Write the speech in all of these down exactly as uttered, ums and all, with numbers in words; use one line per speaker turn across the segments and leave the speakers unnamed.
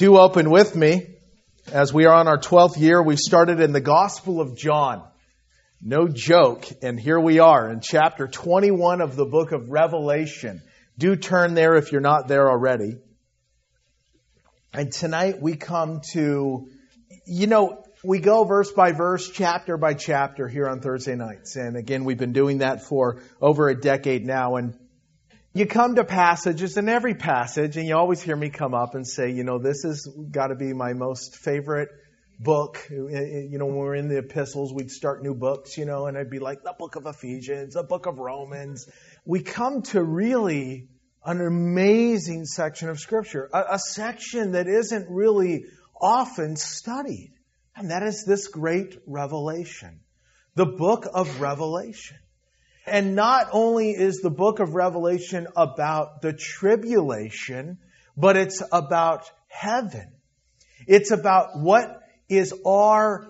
Do open with me, as we are on our twelfth year. We started in the Gospel of John. No joke. And here we are in chapter twenty-one of the book of Revelation. Do turn there if you're not there already. And tonight we come to, you know, we go verse by verse, chapter by chapter here on Thursday nights. And again, we've been doing that for over a decade now. And you come to passages, and every passage, and you always hear me come up and say, you know, this has got to be my most favorite book. You know, when we were in the epistles, we'd start new books, you know, and I'd be like, the book of Ephesians, the book of Romans. We come to really an amazing section of Scripture, a, a section that isn't really often studied. And that is this great Revelation, the book of Revelation. And not only is the book of Revelation about the tribulation, but it's about heaven. It's about what is our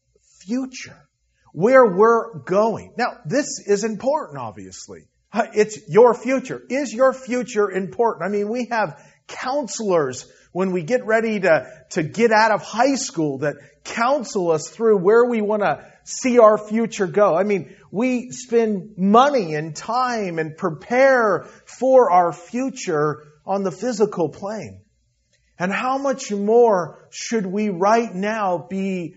future, where we're going. Now, this is important, obviously. It's your future. Is your future important? I mean, we have counselors when we get ready to, to get out of high school that counsel us through where we want to see our future go. I mean, we spend money and time and prepare for our future on the physical plane. And how much more should we right now be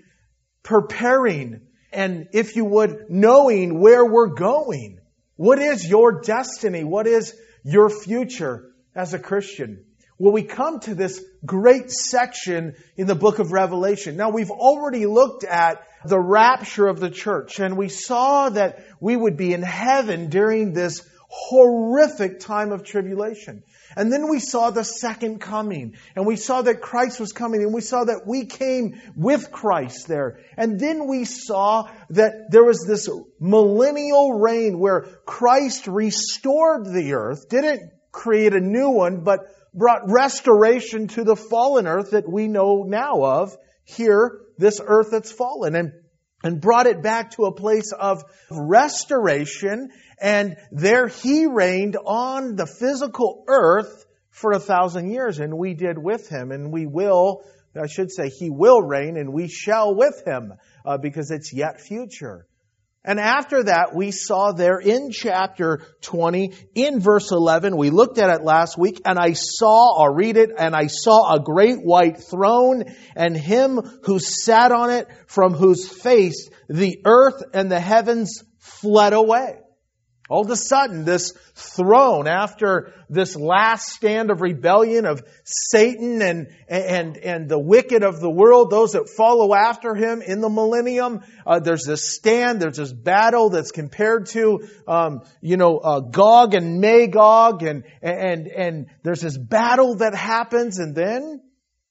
preparing and, if you would, knowing where we're going? What is your destiny? What is your future as a Christian? Well, we come to this great section in the book of Revelation. Now, we've already looked at the rapture of the church, and we saw that we would be in heaven during this horrific time of tribulation. And then we saw the second coming, and we saw that Christ was coming, and we saw that we came with Christ there. And then we saw that there was this millennial reign where Christ restored the earth, didn't create a new one, but brought restoration to the fallen earth that we know now of here, this earth that's fallen, and, and brought it back to a place of restoration. And there He reigned on the physical earth for a thousand years, and we did with Him, and we will, I should say, He will reign, and we shall with Him, uh, because it's yet future. And after that, we saw there in chapter twenty, in verse eleven, we looked at it last week, and I saw, I'll read it, and I saw a great white throne, and Him who sat on it, from whose face the earth and the heavens fled away. All of a sudden, this throne, after this last stand of rebellion of Satan and, and, and the wicked of the world, those that follow after him in the millennium, uh, there's this stand, there's this battle that's compared to, um, you know, uh, Gog and Magog, and, and, and there's this battle that happens, and then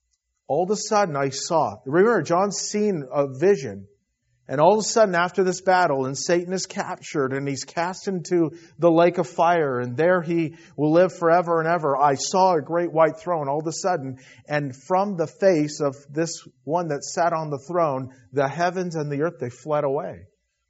all of a sudden I saw, remember, John's seen a vision. And all of a sudden, after this battle, and Satan is captured, and he's cast into the lake of fire, and there he will live forever and ever. I saw a great white throne all of a sudden, and from the face of this one that sat on the throne, the heavens and the earth, they fled away.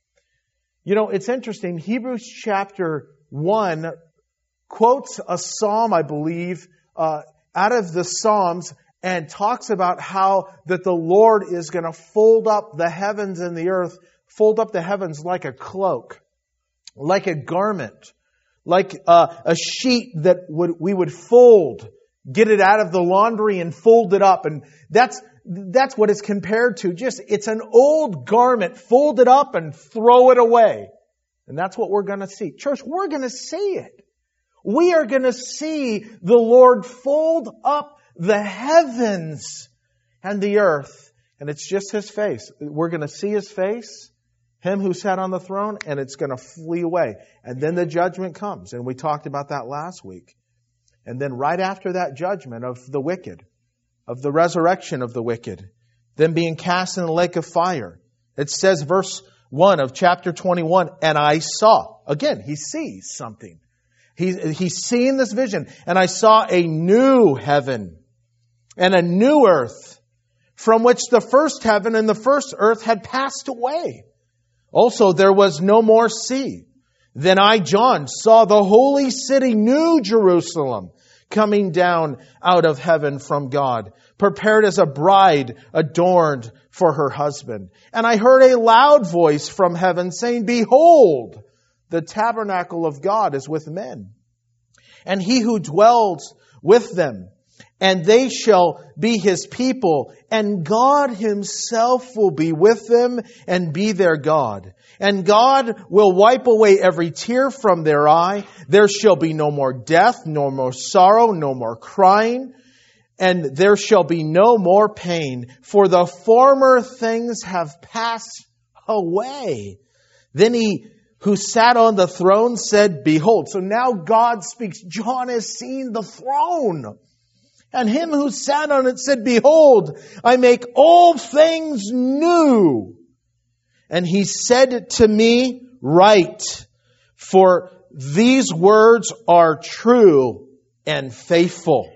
You know, it's interesting. Hebrews chapter one quotes a psalm, I believe, uh, out of the Psalms, and talks about how that the Lord is going to fold up the heavens and the earth, fold up the heavens like a cloak, like a garment, like a, a sheet that would we would fold, get it out of the laundry and fold it up. And that's that's what it's compared to. Just, it's an old garment, fold it up and throw it away. And that's what we're going to see. Church, we're going to see it. We are going to see the Lord fold up the heavens and the earth. And it's just His face. We're going to see His face, Him who sat on the throne, and it's going to flee away. And then the judgment comes. And we talked about that last week. And then right after that judgment of the wicked, of the resurrection of the wicked, them being cast in the lake of fire. It says, verse one of chapter twenty-one, and I saw. Again, he sees something. He's, he's seeing this vision. And I saw a new heaven and a new earth, from which the first heaven and the first earth had passed away. Also, there was no more sea. Then I, John, saw the holy city, New Jerusalem, coming down out of heaven from God, prepared as a bride adorned for her husband. And I heard a loud voice from heaven saying, Behold, the tabernacle of God is with men, and He who dwells with them, and they shall be His people, and God Himself will be with them and be their God. And God will wipe away every tear from their eye. There shall be no more death, no more sorrow, no more crying, and there shall be no more pain, for the former things have passed away. Then He who sat on the throne said, Behold. So now God speaks. John has seen the throne. And Him who sat on it said, Behold, I make all things new. And He said to me, Write, for these words are true and faithful.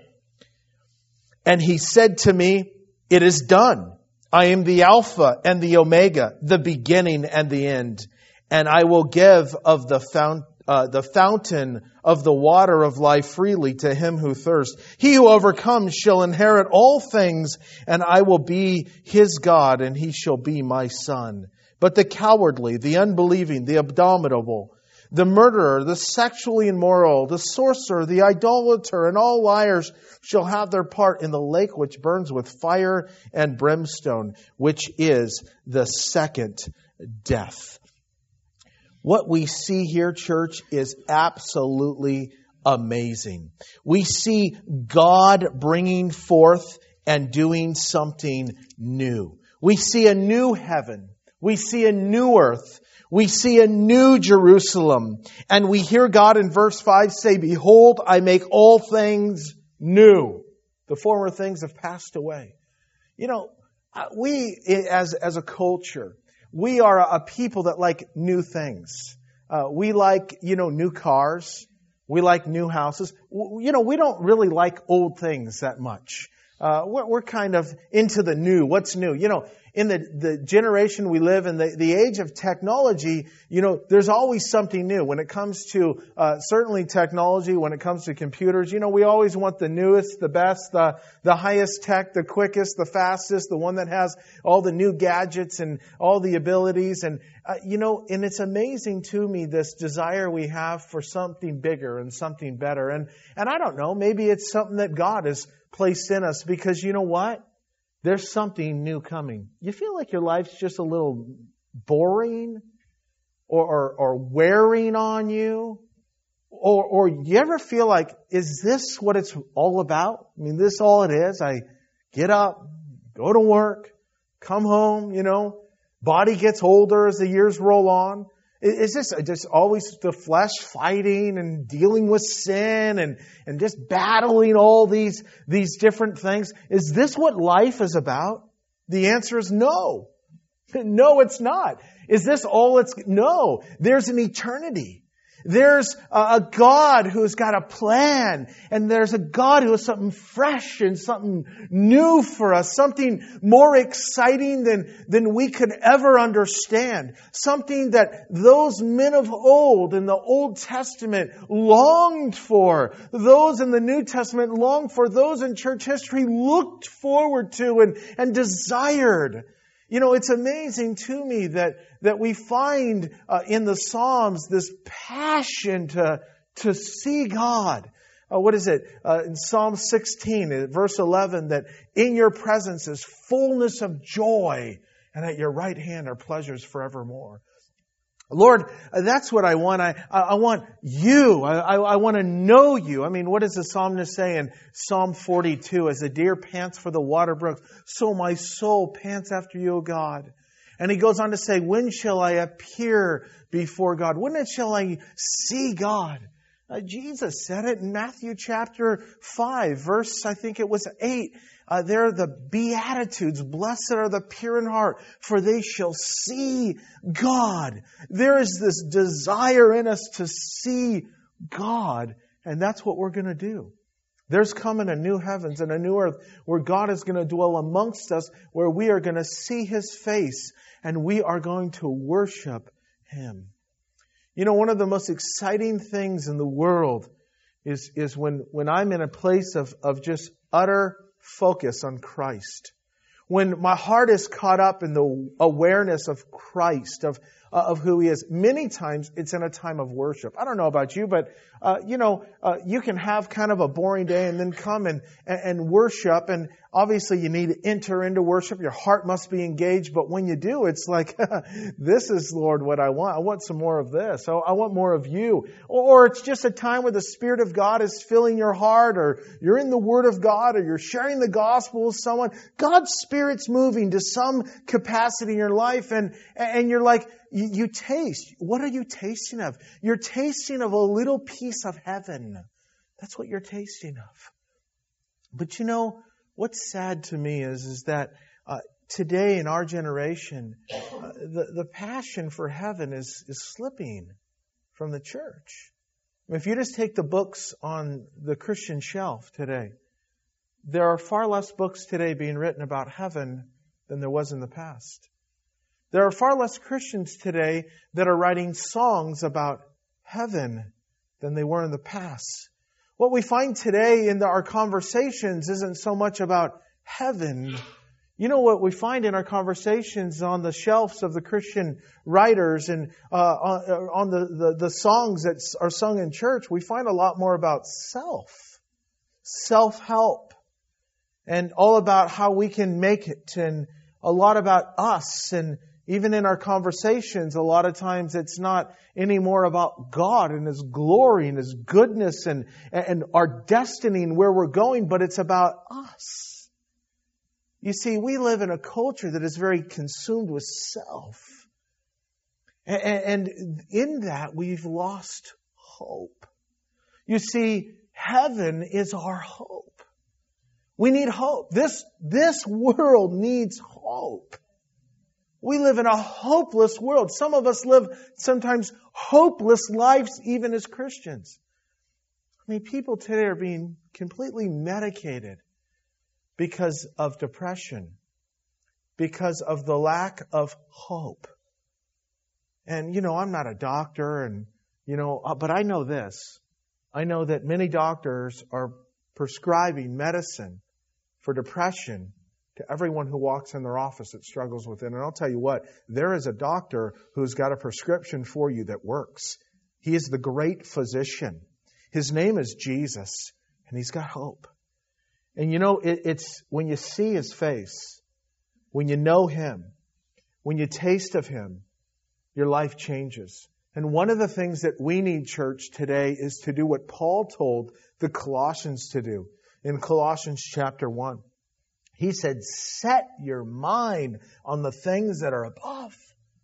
And He said to me, It is done. I am the Alpha and the Omega, the beginning and the end. And I will give of the fount, uh, the fountain of the water of life freely to him who thirsts. He who overcomes shall inherit all things, and I will be his God, and he shall be my son. But the cowardly, the unbelieving, the abominable, the murderer, the sexually immoral, the sorcerer, the idolater, and all liars shall have their part in the lake which burns with fire and brimstone, which is the second death. What we see here, church, is absolutely amazing. We see God bringing forth and doing something new. We see a new heaven. We see a new earth. We see a new Jerusalem. And we hear God in verse five say, Behold, I make all things new. The former things have passed away. You know, we as, as a culture, we are a people that like new things. Uh, we like, you know, new cars. We like new houses. You know, we don't really like old things that much. Uh, we're, we're kind of into the new. What's new? You know, in the, the generation we live in, the, the age of technology, you know, there's always something new. When it comes to, uh, certainly technology, when it comes to computers, you know, we always want the newest, the best, the, the highest tech, the quickest, the fastest, the one that has all the new gadgets and all the abilities. And, uh, you know, and it's amazing to me, this desire we have for something bigger and something better. And, and I don't know, maybe it's something that God has placed in us, because you know what? There's something new coming. You feel like your life's just a little boring or, or, or wearing on you? Or, or you ever feel like, is this what it's all about? I mean, this all it is? I get up, go to work, come home, you know, body gets older as the years roll on. Is this just always the flesh fighting and dealing with sin and, and just battling all these, these different things? Is this what life is about? The answer is no. No, it's not. Is this all it's... No. There's an eternity. There's a God who's got a plan, and there's a God who has something fresh and something new for us, something more exciting than, than we could ever understand, something that those men of old in the Old Testament longed for, those in the New Testament longed for, those in church history looked forward to and, and desired. You know, it's amazing to me that, that we find uh, in the Psalms this passion to, to see God. Uh, what is it? Uh, in Psalm sixteen, verse eleven, that in your presence is fullness of joy, and at your right hand are pleasures forevermore. Lord, that's what I want. I, I want you. I, I, I want to know you. I mean, what does the psalmist say in Psalm forty-two? As the deer pants for the water brooks, so my soul pants after you, O God. And he goes on to say, when shall I appear before God? When shall I see God? Uh, Jesus said it in Matthew chapter five, verse, I think it was eight. Uh, they're the Beatitudes. Blessed are the pure in heart, for they shall see God. There is this desire in us to see God, and that's what we're going to do. There's coming a new heavens and a new earth where God is going to dwell amongst us, where we are going to see His face, and we are going to worship Him. You know, one of the most exciting things in the world is, is when, when I'm in a place of, of just utter focus on Christ. When my heart is caught up in the awareness of Christ, of uh, of who He is. Many times it's in a time of worship. I don't know about you, but uh, you know, uh, you can have kind of a boring day and then come and, and and worship. And obviously you need to enter into worship. Your heart must be engaged. But when you do, it's like, this is, Lord, what I want. I want some more of this. I want more of You. Or, or it's just a time where the Spirit of God is filling your heart, or you're in the Word of God, or you're sharing the gospel with someone. God's Spirit's moving to some capacity in your life, and and you're like, you, you taste. What are you tasting of? You're tasting of a little piece of heaven. That's what you're tasting of. But you know, what's sad to me is, is that uh, today in our generation, uh, the, the passion for heaven is, is slipping from the church. I mean, if you just take the books on the Christian shelf today, there are far less books today being written about heaven than there was in the past. There are far less Christians today that are writing songs about heaven than they were in the past. What we find today in the, our conversations isn't so much about heaven. You know what we find in our conversations on the shelves of the Christian writers and uh, on, on the, the, the songs that are sung in church, we find a lot more about self, self-help, and all about how we can make it, and a lot about us. And even in our conversations, a lot of times it's not any more about God and His glory and His goodness and, and our destiny and where we're going, but it's about us. You see, we live in a culture that is very consumed with self. And, and in that, we've lost hope. You see, heaven is our hope. We need hope. This, this world needs hope. We live in a hopeless world. Some of us live sometimes hopeless lives even as Christians. I mean, people today are being completely medicated because of depression, because of the lack of hope. And, you know, I'm not a doctor, and, you know, but I know this. I know that many doctors are prescribing medicine for depression to everyone who walks in their office that struggles with it. And I'll tell you what, there is a doctor who's got a prescription for you that works. He is the great physician. His name is Jesus, and He's got hope. And you know, it, it's when you see His face, when you know Him, when you taste of Him, your life changes. And one of the things that we need, church, today is to do what Paul told the Colossians to do in Colossians chapter one. He said, set your mind on the things that are above.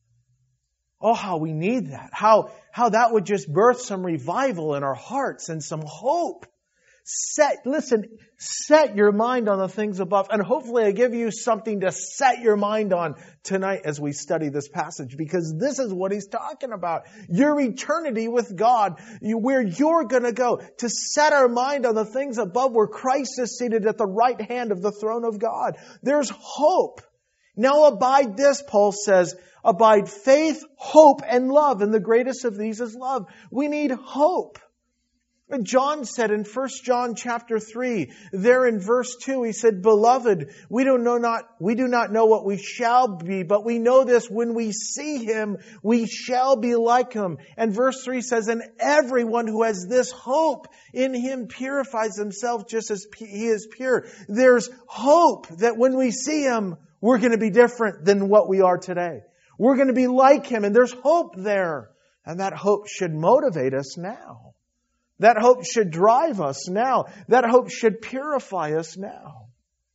Oh, how we need that. How, how that would just birth some revival in our hearts and some hope. Set, listen, set your mind on the things above. And hopefully I give you something to set your mind on tonight as we study this passage, because this is what he's talking about. Your eternity with God, you, where you're going to go, to set our mind on the things above where Christ is seated at the right hand of the throne of God. There's hope. Now abide this, Paul says, abide faith, hope, and love. And the greatest of these is love. We need hope. John said in First John chapter three, there in verse two, he said, Beloved, we do know not, we do not know what we shall be, but we know this, when we see Him, we shall be like Him. And verse three says, and everyone who has this hope in Him purifies himself just as He is pure. There's hope that when we see Him, we're going to be different than what we are today. We're going to be like Him, and there's hope there. And that hope should motivate us now. That hope should drive us now. That hope should purify us now.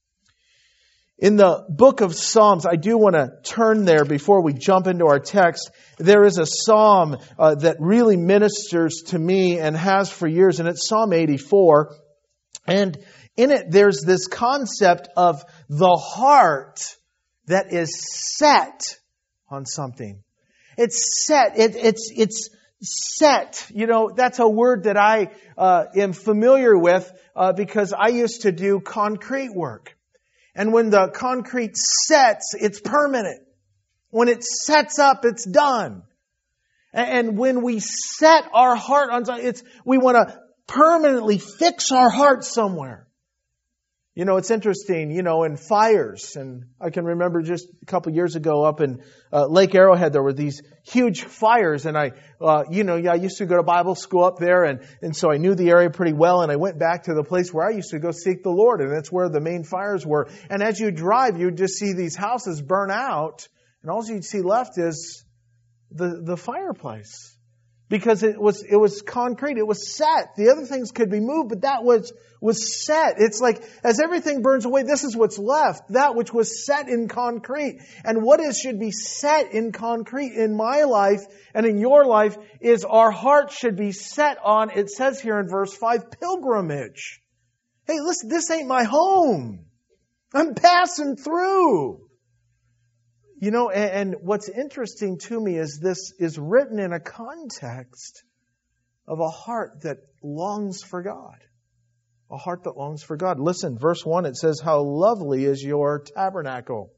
In the book of Psalms, I do want to turn there before we jump into our text. There is a psalm uh, that really ministers to me and has for years, and it's Psalm eighty-four. And in it, there's this concept of the heart that is set on something. It's set. It, it's, it's, Set, you know, that's a word that I uh, am familiar with uh, because I used to do concrete work. And when the concrete sets, it's permanent. When it sets up, it's done. And, and when we set our heart on something, it's, we want to permanently fix our hearts somewhere. You know, it's interesting, you know, in fires, and I can remember just a couple years ago up in uh, Lake Arrowhead, there were these huge fires, and I, uh, you know, I used to go to Bible school up there, and, and so I knew the area pretty well, and I went back to the place where I used to go seek the Lord, and that's where the main fires were. And as you drive, you'd just see these houses burn out, and all you'd see left is the, the fireplace. Because it was, it was concrete. It was set. The other things could be moved, but that was, was set. It's like, as everything burns away, this is what's left. That which was set in concrete. And what is, should be set in concrete in my life and in your life is our heart should be set on, it says here in verse five, pilgrimage. Hey, listen, this ain't my home. I'm passing through. You know, and, and what's interesting to me is this is written in a context of a heart that longs for God. A heart that longs for God. Listen, verse one, it says, how lovely is your tabernacle.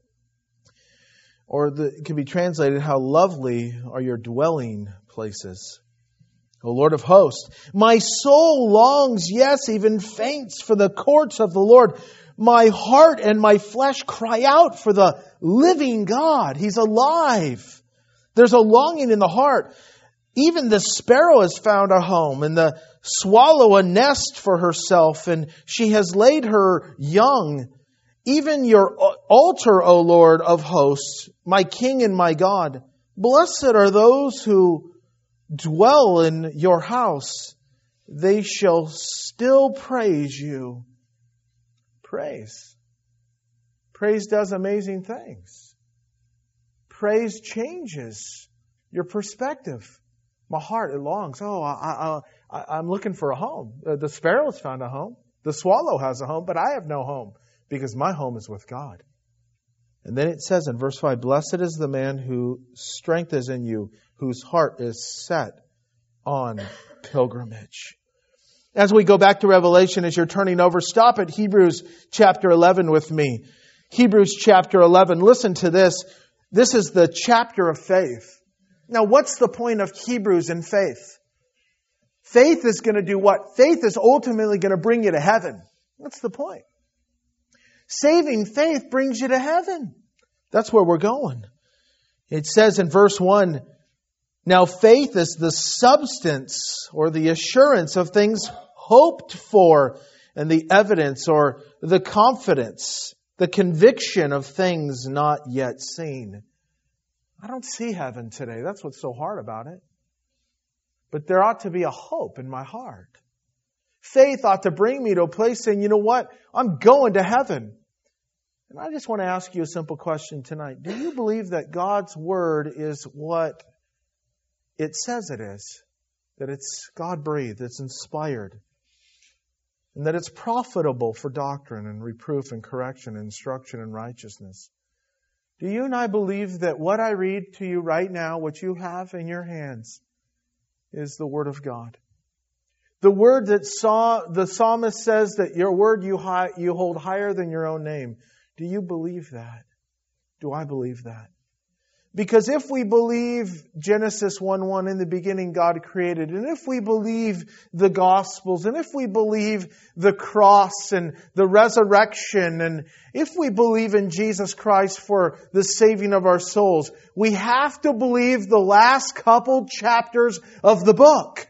Or the, it can be translated, how lovely are your dwelling places. O Lord of hosts, my soul longs, yes, even faints for the courts of the Lord. My heart and my flesh cry out for the living God. He's alive. There's a longing in the heart. Even the sparrow has found a home, and the swallow a nest for herself, and she has laid her young. Even your altar, O Lord of hosts, my King and my God. Blessed are those who dwell in your house. They shall still praise you. Praise. Praise does amazing things. Praise changes your perspective. My heart, it longs. Oh, I, I, I, I'm looking for a home. The sparrow's found a home. The swallow has a home, but I have no home because my home is with God. And then it says in verse five, blessed is the man whose strength is in you, whose heart is set on pilgrimage. As we go back to Revelation, as you're turning over, stop at Hebrews chapter eleven with me. Hebrews chapter eleven. Listen to this. This is the chapter of faith. Now, what's the point of Hebrews and faith? Faith is going to do what? Faith is ultimately going to bring you to heaven. What's the point? Saving faith brings you to heaven. That's where we're going. It says in verse one, now faith is the substance or the assurance of things hoped for, and the evidence or the confidence, the conviction of things not yet seen. I don't see heaven today. That's what's so hard about it. But there ought to be a hope in my heart. Faith ought to bring me to a place saying, you know what? I'm going to heaven. And I just want to ask you a simple question tonight. Do you believe that God's Word is what it says it is? That it's God-breathed, it's inspired, and that it's profitable for doctrine and reproof and correction and instruction in righteousness? Do you and I believe that what I read to you right now, what you have in your hands, is the Word of God? The Word that saw, the psalmist says that your Word you, high, you hold higher than your own name. Do you believe that? Do I believe that? Because if we believe Genesis one one, in the beginning God created, and if we believe the Gospels, and if we believe the cross and the resurrection, and if we believe in Jesus Christ for the saving of our souls, we have to believe the last couple chapters of the book.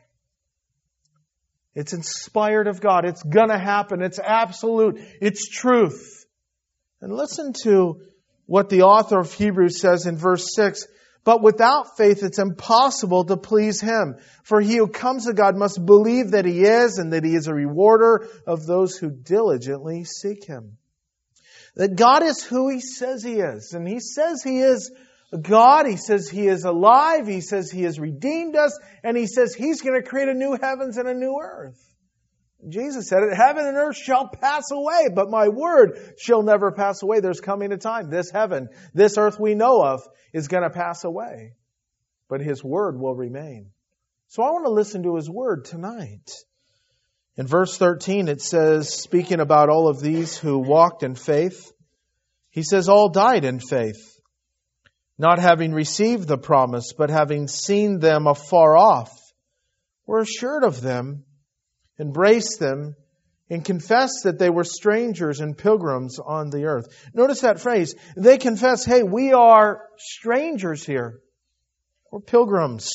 It's inspired of God. It's gonna happen. It's absolute. It's truth. And listen to what the author of Hebrews says in verse six. But without faith it's impossible to please Him. For he who comes to God must believe that He is, and that He is a rewarder of those who diligently seek Him. That God is who He says He is. And He says He is God. He says He is alive. He says He has redeemed us. And He says He's going to create a new heavens and a new earth. Jesus said it, heaven and earth shall pass away, but my word shall never pass away. There's coming a time, this heaven, this earth we know of, is going to pass away. But His word will remain. So I want to listen to His word tonight. In verse thirteen, it says, speaking about all of these who walked in faith, He says, all died in faith, not having received the promise, but having seen them afar off, were assured of them, embraced them, and confessed that they were strangers and pilgrims on the earth. Notice that phrase. They confess, hey, we are strangers here. We're pilgrims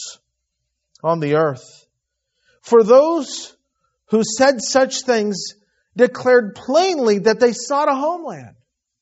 on the earth. For those who said such things declared plainly that they sought a homeland.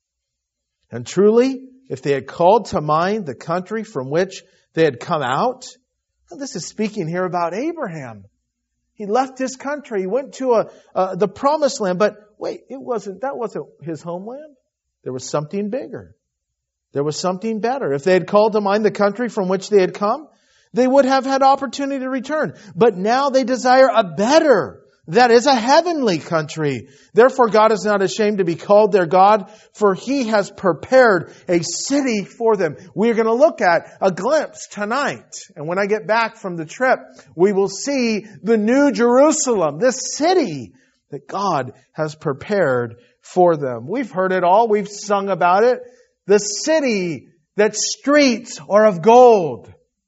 And truly, if they had called to mind the country from which they had come out, and this is speaking here about Abraham. He left his country. He went to a, uh, the promised land. But wait, it wasn't, that wasn't his homeland. There was something bigger. There was something better. If they had called to mind the country from which they had come, they would have had opportunity to return. But now they desire a better, that is a heavenly country. Therefore God is not ashamed to be called their God, for He has prepared a city for them. We're going to look at a glimpse tonight. And when I get back from the trip, we will see the New Jerusalem, this city that God has prepared for them. We've heard it all. We've sung about it. The city that streets are of gold.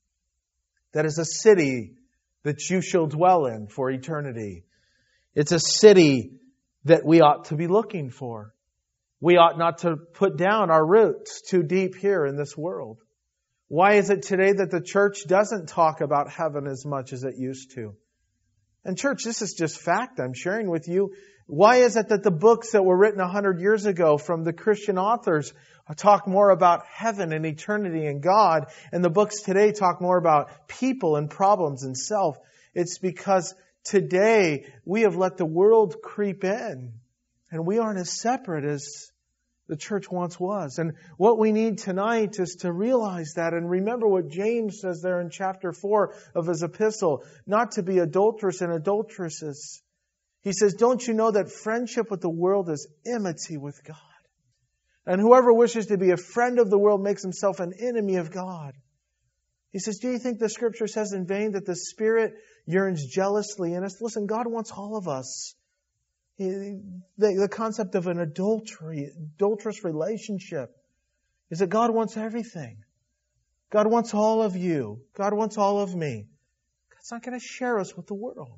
That is a city that you shall dwell in for eternity. It's a city that we ought to be looking for. We ought not to put down our roots too deep here in this world. Why is it today that the church doesn't talk about heaven as much as it used to? And church, this is just fact I'm sharing with you. Why is it that the books that were written a hundred years ago from the Christian authors talk more about heaven and eternity and God, and the books today talk more about people and problems and self? It's because today we have let the world creep in, and we aren't as separate as the church once was. And what we need tonight is to realize that and remember what James says there in chapter four of his epistle, not to be adulterous and adulteresses. He says, don't you know that friendship with the world is enmity with God? And whoever wishes to be a friend of the world makes himself an enemy of God. He says, do you think the Scripture says in vain that the Spirit yearns jealously in us? Listen, God wants all of us. The, the concept of an adultery, adulterous relationship is that God wants everything. God wants all of you. God wants all of me. God's not going to share us with the world.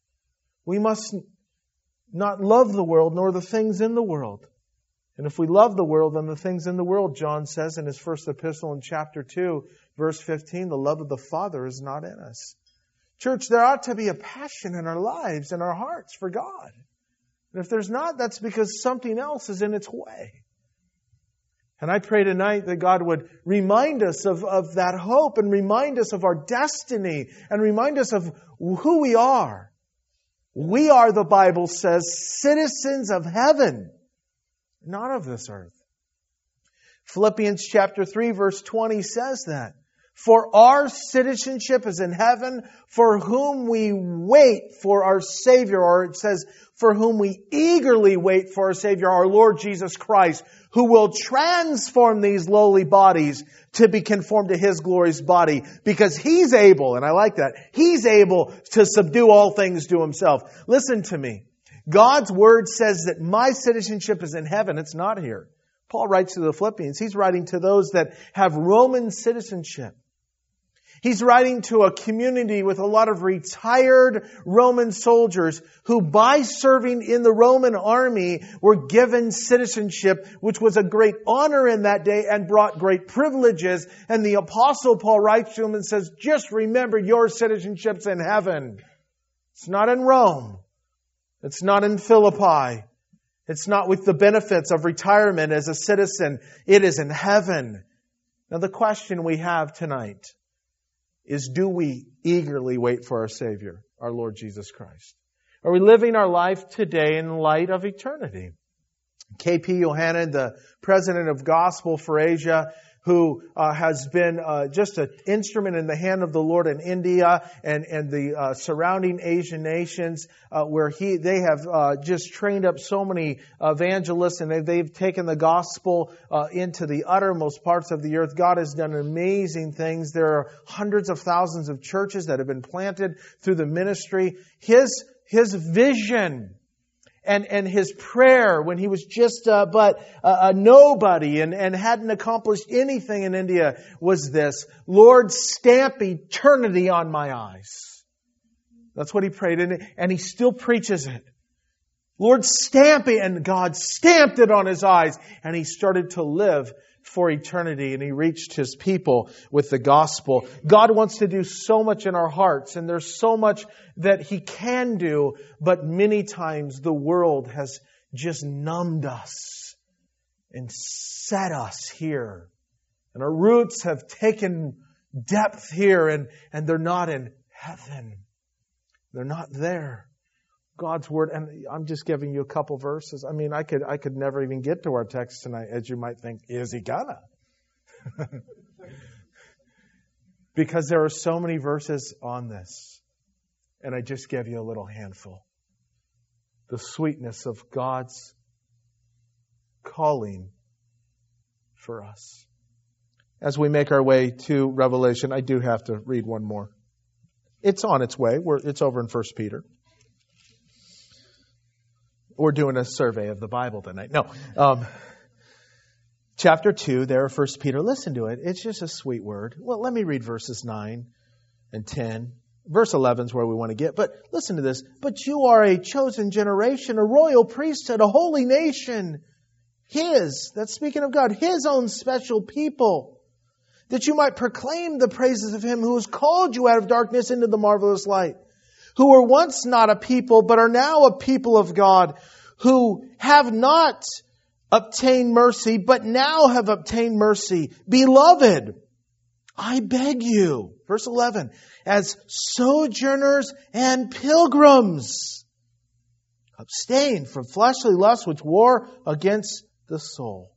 We must not love the world nor the things in the world. And if we love the world, then the things in the world, John says in his first epistle in chapter two, verse fifteen, the love of the Father is not in us. Church, there ought to be a passion in our lives and our hearts for God. And if there's not, that's because something else is in its way. And I pray tonight that God would remind us of, of that hope and remind us of our destiny and remind us of who we are. We are, the Bible says, citizens of heaven, not of this earth. Philippians chapter three verse twenty says that. For our citizenship is in heaven, for whom we wait for our Savior, or it says, for whom we eagerly wait for our Savior, our Lord Jesus Christ, who will transform these lowly bodies to be conformed to His glorious body, because He's able, and I like that, He's able to subdue all things to Himself. Listen to me. God's Word says that my citizenship is in heaven. It's not here. Paul writes to the Philippians. He's writing to those that have Roman citizenship. He's writing to a community with a lot of retired Roman soldiers who, by serving in the Roman army, were given citizenship, which was a great honor in that day and brought great privileges. And the Apostle Paul writes to them and says, just remember your citizenship's in heaven. It's not in Rome. It's not in Philippi. It's not with the benefits of retirement as a citizen. It is in heaven. Now the question we have tonight is, do we eagerly wait for our Savior, our Lord Jesus Christ? Are we living our life today in light of eternity? K P Yohannan, the president of Gospel for Asia, who uh, has been uh, just an instrument in the hand of the Lord in India and, and the uh, surrounding Asian nations, uh, where he they have uh, just trained up so many evangelists, and they, they've taken the gospel uh, into the uttermost parts of the earth. God has done amazing things. There are hundreds of thousands of churches that have been planted through the ministry. His his vision And and his prayer when he was just uh, but a, a nobody and, and hadn't accomplished anything in India was this: Lord, stamp eternity on my eyes. That's what he prayed, and, and he still preaches it. Lord, stamp it, and God stamped it on his eyes, and he started to live for eternity, and he reached his people with the gospel. God wants to do so much in our hearts, and there's so much that he can do, but many times the world has just numbed us and set us here. And our roots have taken depth here, and, and they're not in heaven. They're not there. God's Word, and I'm just giving you a couple verses. I mean, I could I could never even get to our text tonight, as you might think. Is he gonna? Because there are so many verses on this. And I just gave you a little handful. The sweetness of God's calling for us. As we make our way to Revelation, I do have to read one more. It's on its way. We're, it's over in First Peter. We're doing a survey of the Bible tonight. No. Um, chapter two there, First Peter. Listen to it. It's just a sweet word. Well, let me read verses nine and ten. Verse eleven is where we want to get. But listen to this. But you are a chosen generation, a royal priesthood, a holy nation. His, that's speaking of God, His own special people, that you might proclaim the praises of Him who has called you out of darkness into the marvelous light, who were once not a people, but are now a people of God, who have not obtained mercy, but now have obtained mercy. Beloved, I beg you, verse eleven, as sojourners and pilgrims, abstain from fleshly lusts which war against the soul.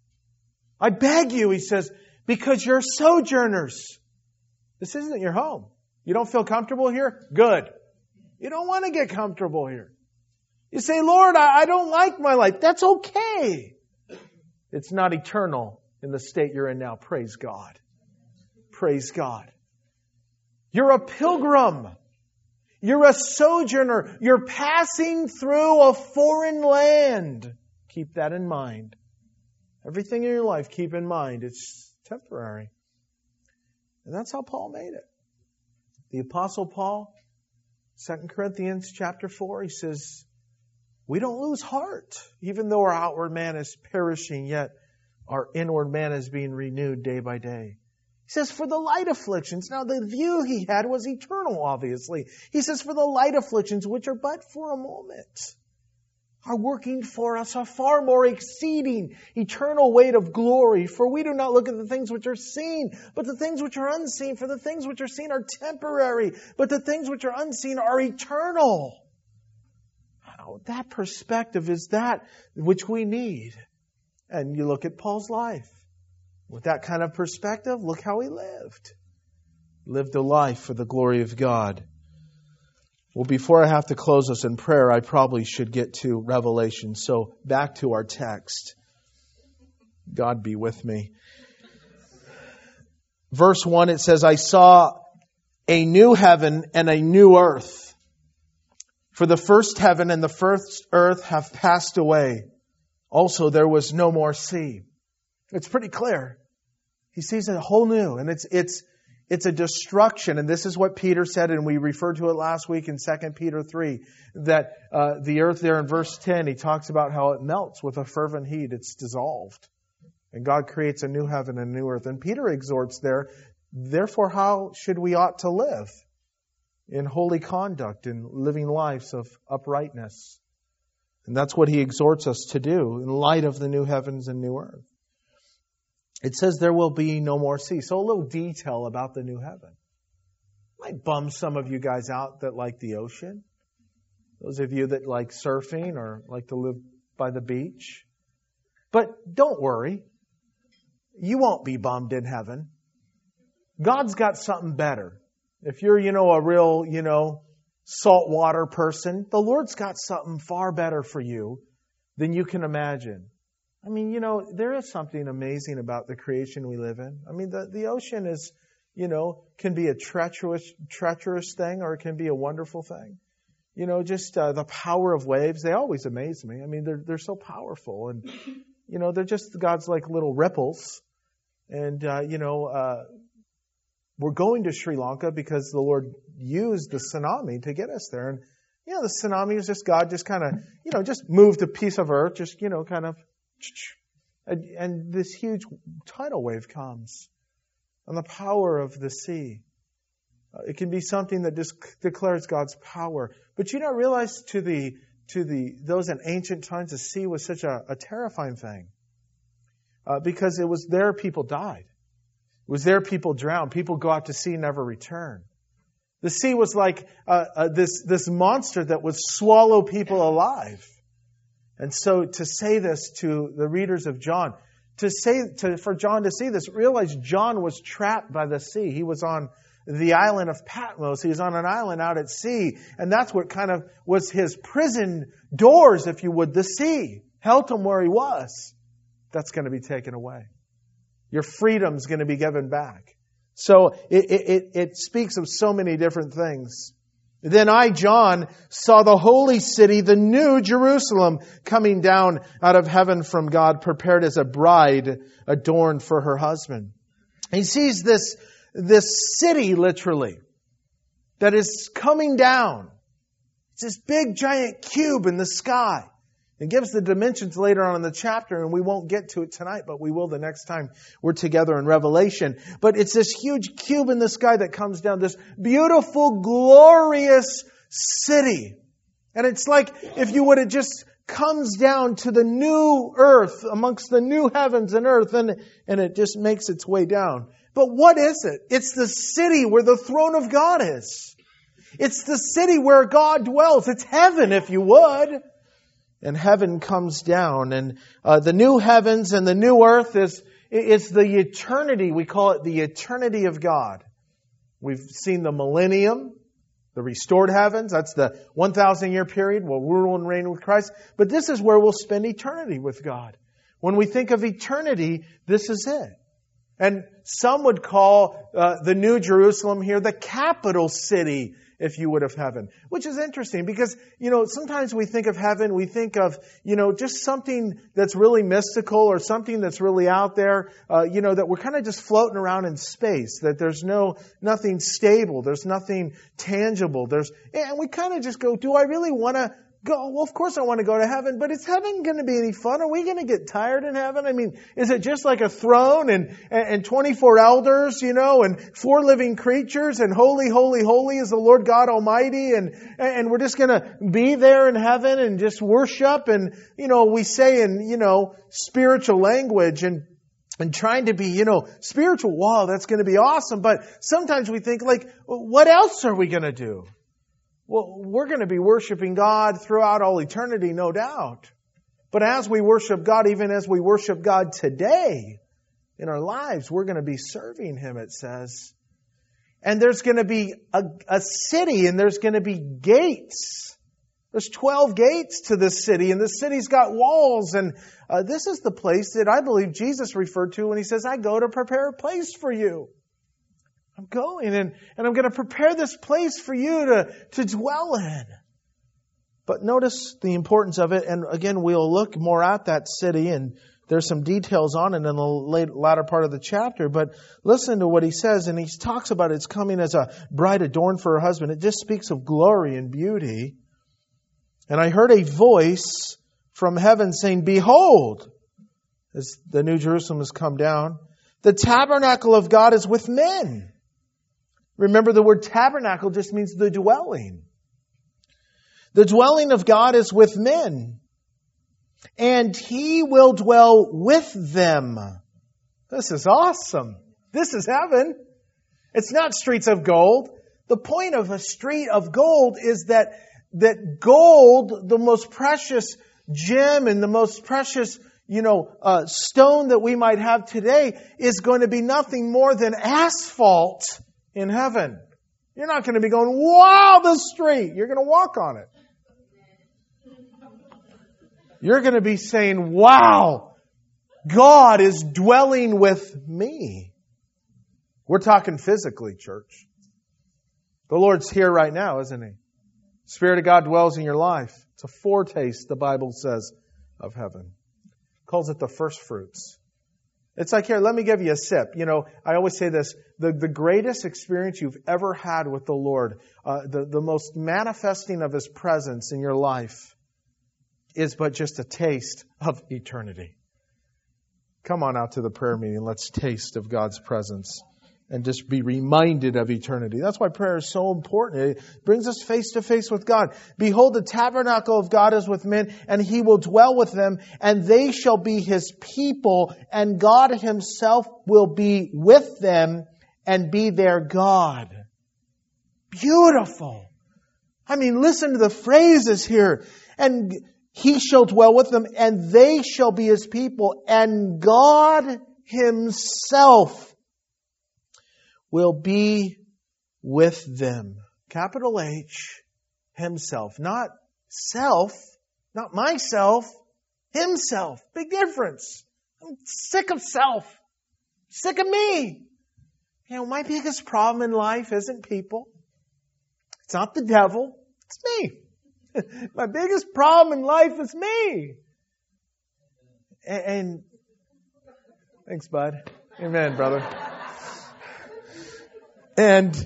I beg you, he says, because you're sojourners. This isn't your home. You don't feel comfortable here? Good. You don't want to get comfortable here. You say, Lord, I, I don't like my life. That's okay. It's not eternal in the state you're in now. Praise God. Praise God. You're a pilgrim. You're a sojourner. You're passing through a foreign land. Keep that in mind. Everything in your life, keep in mind. It's temporary. And that's how Paul made it. The Apostle Paul, Second Corinthians chapter four, he says, we don't lose heart. Even though our outward man is perishing, yet our inward man is being renewed day by day. He says, for the light afflictions. Now, the view he had was eternal, obviously. He says, for the light afflictions, which are but for a moment, are working for us a far more exceeding eternal weight of glory. For we do not look at the things which are seen, but the things which are unseen. For the things which are seen are temporary, but the things which are unseen are eternal. Now, that perspective is that which we need. And you look at Paul's life. With that kind of perspective, look how he lived. Lived a life for the glory of God. Well, before I have to close us in prayer, I probably should get to Revelation. So back to our text. God be with me. Verse one, it says, I saw a new heaven and a new earth. For the first heaven and the first earth have passed away. Also, there was no more sea. It's pretty clear. He sees a whole new, and it's it's it's a destruction. And this is what Peter said, and we referred to it last week in Second Peter three, that uh, the earth there in verse ten, he talks about how it melts with a fervent heat. It's dissolved. And God creates a new heaven and a new earth. And Peter exhorts there, therefore how should we ought to live? In holy conduct, in living lives of uprightness. And that's what he exhorts us to do in light of the new heavens and new earth. It says there will be no more sea. So a little detail about the new heaven. Might bum some of you guys out that like the ocean. Those of you that like surfing or like to live by the beach. But don't worry. You won't be bummed in heaven. God's got something better. If you're, you know, a real, you know, saltwater person, the Lord's got something far better for you than you can imagine. I mean, you know, there is something amazing about the creation we live in. I mean, the, the ocean is, you know, can be a treacherous, treacherous thing, or it can be a wonderful thing. You know, just uh, the power of waves, they always amaze me. I mean, they're they're so powerful. And, you know, they're just God's like little ripples. And, uh, you know, uh, we're going to Sri Lanka because the Lord used the tsunami to get us there. And, you know, the tsunami is just God just kind of, you know, just moved a piece of earth, just, you know, kind of, and, and this huge tidal wave comes. And the power of the sea. Uh, it can be something that just declares God's power. But you don't realize to the to the those in ancient times, the sea was such a, a terrifying thing. Uh, because it was there people died. It was there people drowned. People go out to sea and never return. The sea was like uh, uh, this this monster that would swallow people alive. And so to say this to the readers of John, to say to for John to see this, realize John was trapped by the sea. He was on the island of Patmos. He was on an island out at sea. And that's what kind of was his prison doors, if you would, the sea. Held him where he was. That's going to be taken away. Your freedom's going to be given back. So it, it, it speaks of so many different things. Then I, John, saw the holy city, the new Jerusalem, coming down out of heaven from God, prepared as a bride adorned for her husband. He sees this, this city, literally, that is coming down. It's this big, giant cube in the sky. It gives the dimensions later on in the chapter, and we won't get to it tonight, but we will the next time we're together in Revelation. But it's this huge cube in the sky that comes down, this beautiful, glorious city. And it's like, if you would, it just comes down to the new earth, amongst the new heavens and earth, and, and it just makes its way down. But what is it? It's the city where the throne of God is. It's the city where God dwells. It's heaven, if you would. And heaven comes down, and uh, the new heavens and the new earth is it's the eternity. We call it the eternity of God. We've seen the millennium, the restored heavens. That's the one thousand year period. We'll rule and reign with Christ. But this is where we'll spend eternity with God. When we think of eternity, this is it. And some would call uh, the New Jerusalem here the capital city, if you would, of heaven. Which is interesting because, you know, sometimes we think of heaven, we think of, you know, just something that's really mystical or something that's really out there, uh, you know, that we're kind of just floating around in space, that there's no, nothing stable, there's nothing tangible, there's, and we kind of just go, do I really want to go? Well, of course I want to go to heaven, but is heaven going to be any fun? Are we going to get tired in heaven? I mean, is it just like a throne and, and twenty-four elders, you know, and four living creatures and holy, holy, holy is the Lord God Almighty, and, and we're just going to be there in heaven and just worship, and, you know, we say in, you know, spiritual language and And trying to be, you know, spiritual. Wow, that's going to be awesome. But sometimes we think, like, what else are we going to do? Well, we're going to be worshiping God throughout all eternity, no doubt. But as we worship God, even as we worship God today in our lives, we're going to be serving Him, it says. And there's going to be a, a city, and there's going to be gates. There's twelve gates to this city, and the city's got walls. And uh, this is the place that I believe Jesus referred to when He says, I go to prepare a place for you. I'm going and, and I'm going to prepare this place for you to, to dwell in. But notice the importance of it. And again, we'll look more at that city, and there's some details on it in the late, latter part of the chapter. But listen to what he says. And he talks about it's coming as a bride adorned for her husband. It just speaks of glory and beauty. And I heard a voice from heaven saying, Behold, as the New Jerusalem has come down, the tabernacle of God is with men. Remember, the word tabernacle just means the dwelling. The dwelling of God is with men, and He will dwell with them. This is awesome. This is heaven. It's not streets of gold. The point of a street of gold is that, that gold, the most precious gem and the most precious, you know, uh, stone that we might have today, is going to be nothing more than asphalt in heaven. You're not going to be going, wow, the street. You're going to walk on it. You're going to be saying, wow, God is dwelling with me. We're talking physically, church. The Lord's here right now, isn't He? Spirit of God dwells in your life. It's a foretaste, the Bible says, of heaven. Calls it the first fruits. It's like, here, let me give you a sip. You know, I always say this, the, the greatest experience you've ever had with the Lord, uh, the, the most manifesting of His presence in your life is but just a taste of eternity. Come on out to the prayer meeting. Let's taste of God's presence and just be reminded of eternity. That's why prayer is so important. It brings us face to face with God. Behold, the tabernacle of God is with men, and He will dwell with them, and they shall be His people, and God Himself will be with them and be their God. Beautiful. I mean, listen to the phrases here. And He shall dwell with them, and they shall be His people, and God Himself will be with them. Capital H, Himself. Not self, not myself, Himself. Big difference. I'm sick of self. Sick of me. You know, my biggest problem in life isn't people. It's not the devil. It's me. My biggest problem in life is me. And, and thanks, bud. Amen, brother. And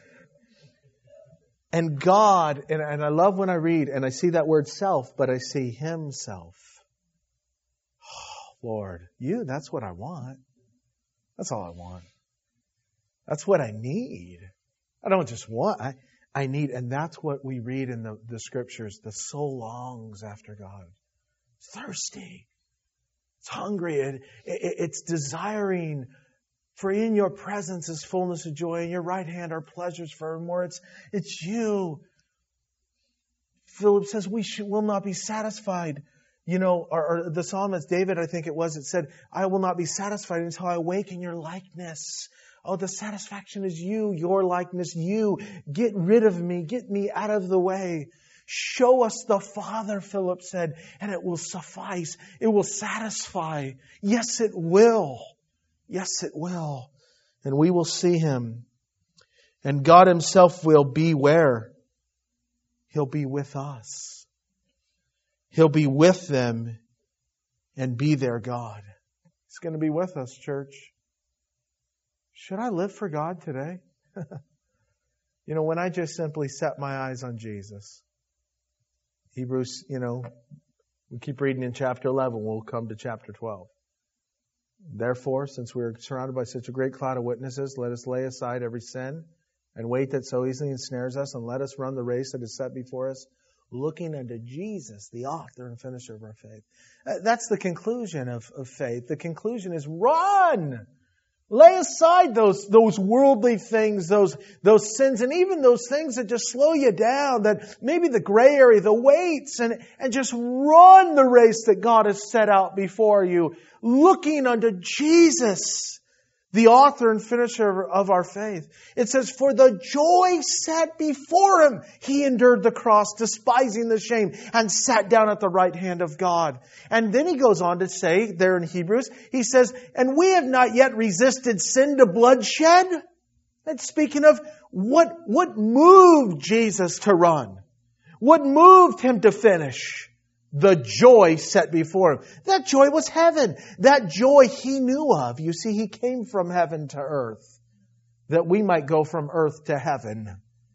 and God, and, and I love when I read and I see that word self, but I see Himself. Oh, Lord, you, that's what I want. That's all I want. That's what I need. I don't just want, I, I need, and that's what we read in the, the Scriptures. The soul longs after God. It's thirsty. It's hungry. It, it, it's desiring. For in your presence is fullness of joy. In your right hand are pleasures forevermore. It's, it's you. Philip says we should, will not be satisfied. You know, or, or the psalmist David, I think it was, it said, I will not be satisfied until I awaken your likeness. Oh, the satisfaction is you, your likeness, you. Get rid of me. Get me out of the way. Show us the Father, Philip said, and it will suffice. It will satisfy. Yes, it will. Yes, it will. And we will see Him. And God Himself will be where? He'll be with us. He'll be with them and be their God. He's going to be with us, church. Should I live for God today? You know, when I just simply set my eyes on Jesus. Hebrews, you know, we keep reading in chapter eleven. We'll come to chapter twelve. Therefore, since we are surrounded by such a great cloud of witnesses, let us lay aside every sin and weight that so easily ensnares us, and let us run the race that is set before us, looking unto Jesus, the author and finisher of our faith. That's the conclusion of, of faith. The conclusion is run! Lay aside those, those worldly things, those, those sins, and even those things that just slow you down, that maybe the gray area, the weights, and, and just run the race that God has set out before you, looking unto Jesus, the author and finisher of our faith. It says, for the joy set before Him, He endured the cross, despising the shame, and sat down at the right hand of God. And then he goes on to say, there in Hebrews, he says, and we have not yet resisted sin to bloodshed. And speaking of what, what moved Jesus to run? What moved Him to finish? The joy set before Him. That joy was heaven. That joy He knew of. You see, He came from heaven to earth, that we might go from earth to heaven.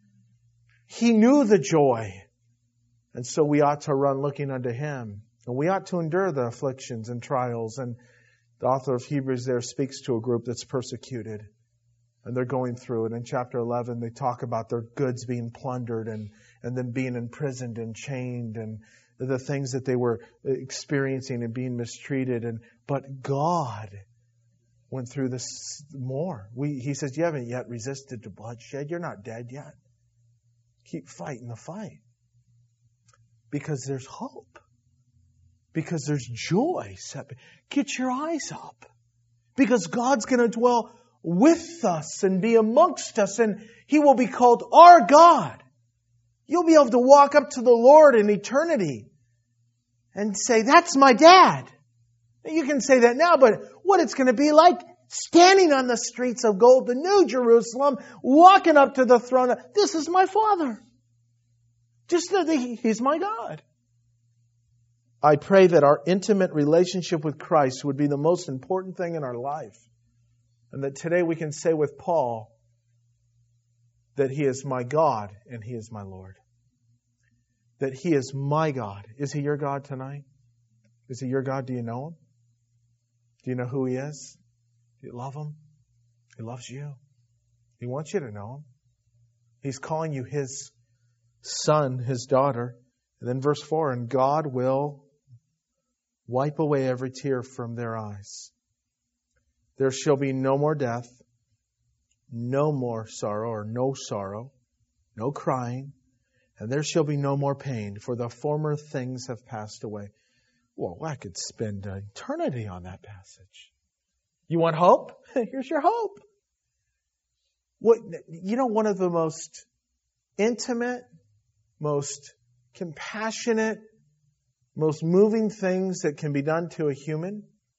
He knew the joy. And so we ought to run looking unto Him. And we ought to endure the afflictions and trials. And the author of Hebrews there speaks to a group that's persecuted. And they're going through it. In chapter eleven, they talk about their goods being plundered and, and them being imprisoned and chained and the things that they were experiencing and being mistreated. And but God went through this more. We, he says, you haven't yet resisted to bloodshed. You're not dead yet. Keep fighting the fight. Because there's hope. Because there's joy. Get your eyes up. Because God's going to dwell with us and be amongst us. And He will be called our God. You'll be able to walk up to the Lord in eternity and say, that's my dad. You can say that now, but what it's going to be like standing on the streets of gold, the New Jerusalem, walking up to the throne. This is my Father. Just that He's my God. I pray that our intimate relationship with Christ would be the most important thing in our life. And that today we can say with Paul that He is my God and He is my Lord. That He is my God. Is He your God tonight? Is He your God? Do you know Him? Do you know who He is? Do you love Him? He loves you. He wants you to know Him. He's calling you His son, His daughter. And then verse four, and God will wipe away every tear from their eyes. There shall be no more death, no more sorrow or no sorrow, no crying, and there shall be no more pain, for the former things have passed away. Well, I could spend an eternity on that passage. You want hope? Here's your hope. What, you know, one of the most intimate, most compassionate, most moving things that can be done to a human,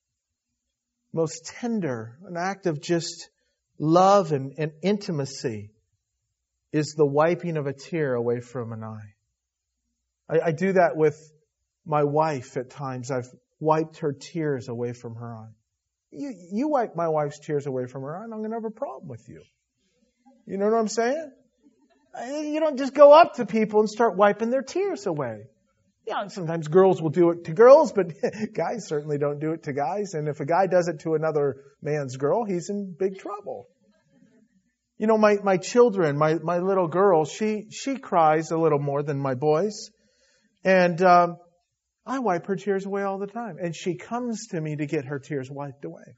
most tender, an act of just love and, and intimacy, is the wiping of a tear away from an eye. I, I do that with my wife at times. I've wiped her tears away from her eye. You, you wipe my wife's tears away from her eye, and I'm going to have a problem with you. You know what I'm saying? You don't just go up to people and start wiping their tears away. Yeah, sometimes girls will do it to girls, but guys certainly don't do it to guys. And if a guy does it to another man's girl, he's in big trouble. You know, my, my children, my, my little girl, she, she cries a little more than my boys. And um, I wipe her tears away all the time. And she comes to me to get her tears wiped away.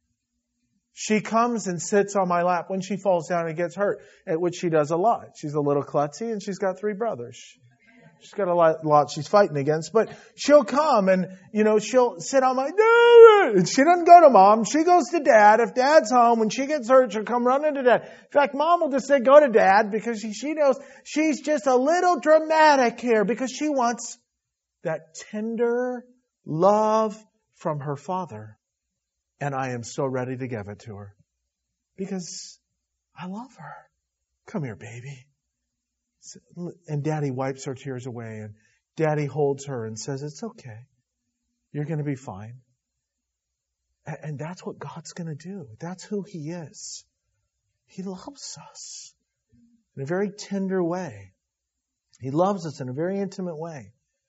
She comes and sits on my lap when she falls down and gets hurt, at which she does a lot. She's a little klutzy and she's got three brothers. She's got a lot, lot she's fighting against, but she'll come and, you know, she'll sit on my, no, and she doesn't go to mom. She goes to dad. If dad's home, when she gets hurt, she'll come running to dad. In fact, mom will just say, go to dad, because she, she knows she's just a little dramatic here because she wants that tender love from her father. And I am so ready to give it to her because I love her. Come here, baby. And Daddy wipes her tears away, and Daddy holds her and says, it's okay. You're going to be fine. And that's what God's going to do. That's who He is. He loves us in a very tender way. He loves us in a very intimate way.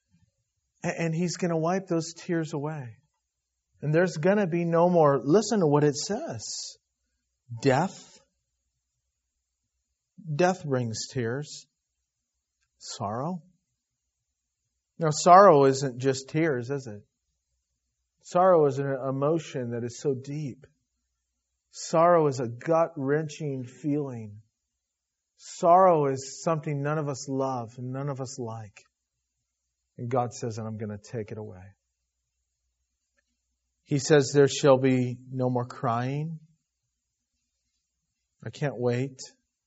And He's going to wipe those tears away. And there's going to be no more, listen to what it says, death. Death brings tears. Sorrow. Now, sorrow isn't just tears, is it? Sorrow is an emotion that is so deep. Sorrow is a gut-wrenching feeling. Sorrow is something none of us love and none of us like. And God says, and I'm going to take it away. He says there shall be no more crying. I can't wait.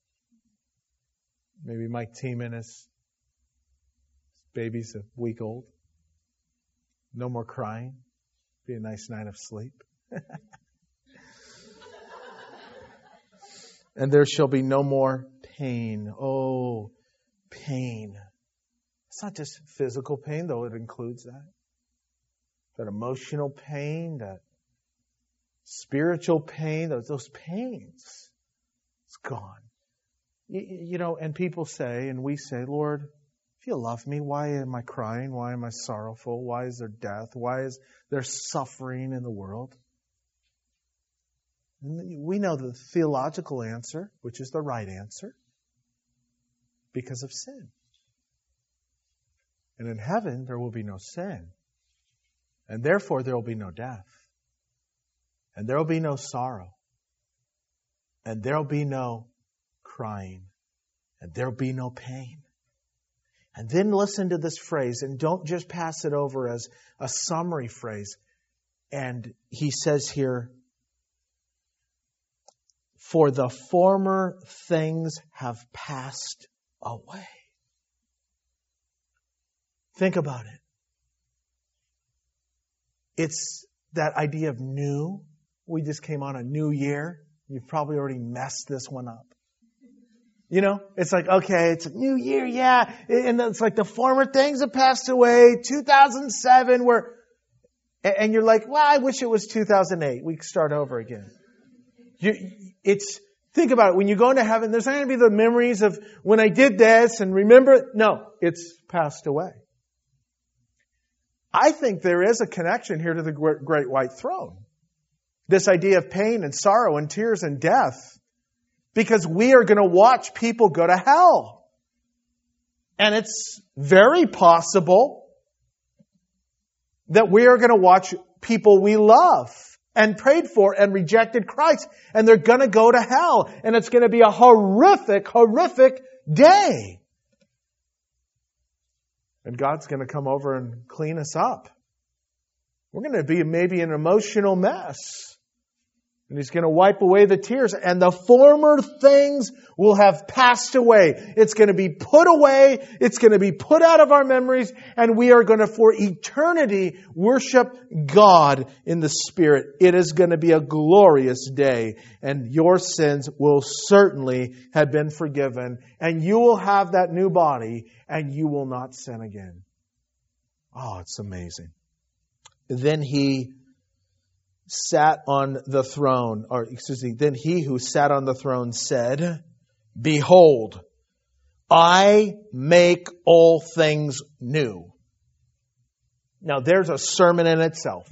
Maybe Mike Tiemann is baby's a week old. No more crying. Be a nice night of sleep. And there shall be no more pain. Oh, pain. It's not just physical pain, though it includes that. That emotional pain, that spiritual pain, those, those pains. It's gone. You, you know, and people say, and we say, Lord, if you love me, why am I crying? Why am I sorrowful? Why is there death? Why is there suffering in the world? And we know the theological answer, which is the right answer, because of sin. And in heaven, there will be no sin. And therefore, there will be no death. And there will be no sorrow. And there will be no crying. And there will be no pain. And then listen to this phrase, and don't just pass it over as a summary phrase. And he says here, for the former things have passed away. Think about it. It's that idea of new. We just came on a new year. You've probably already messed this one up. You know, it's like, okay, it's a new year, yeah. And it's like the former things have passed away. two thousand seven, where, and you're like, well, I wish it was two thousand eight. We could start over again. You, it's, think about it. When you go into heaven, there's not going to be the memories of when I did this and remember. No, it's passed away. I think there is a connection here to the great white throne. This idea of pain and sorrow and tears and death. Because we are going to watch people go to hell. And it's very possible that we are going to watch people we love and prayed for and rejected Christ. And they're going to go to hell. And it's going to be a horrific, horrific day. And God's going to come over and clean us up. We're going to be maybe an emotional mess. And He's going to wipe away the tears. And the former things will have passed away. It's going to be put away. It's going to be put out of our memories. And we are going to, for eternity, worship God in the Spirit. It is going to be a glorious day. And your sins will certainly have been forgiven. And you will have that new body. And you will not sin again. Oh, it's amazing. Then He sat on the throne, or excuse me, then He who sat on the throne said, Behold, I make all things new. Now there's a sermon in itself.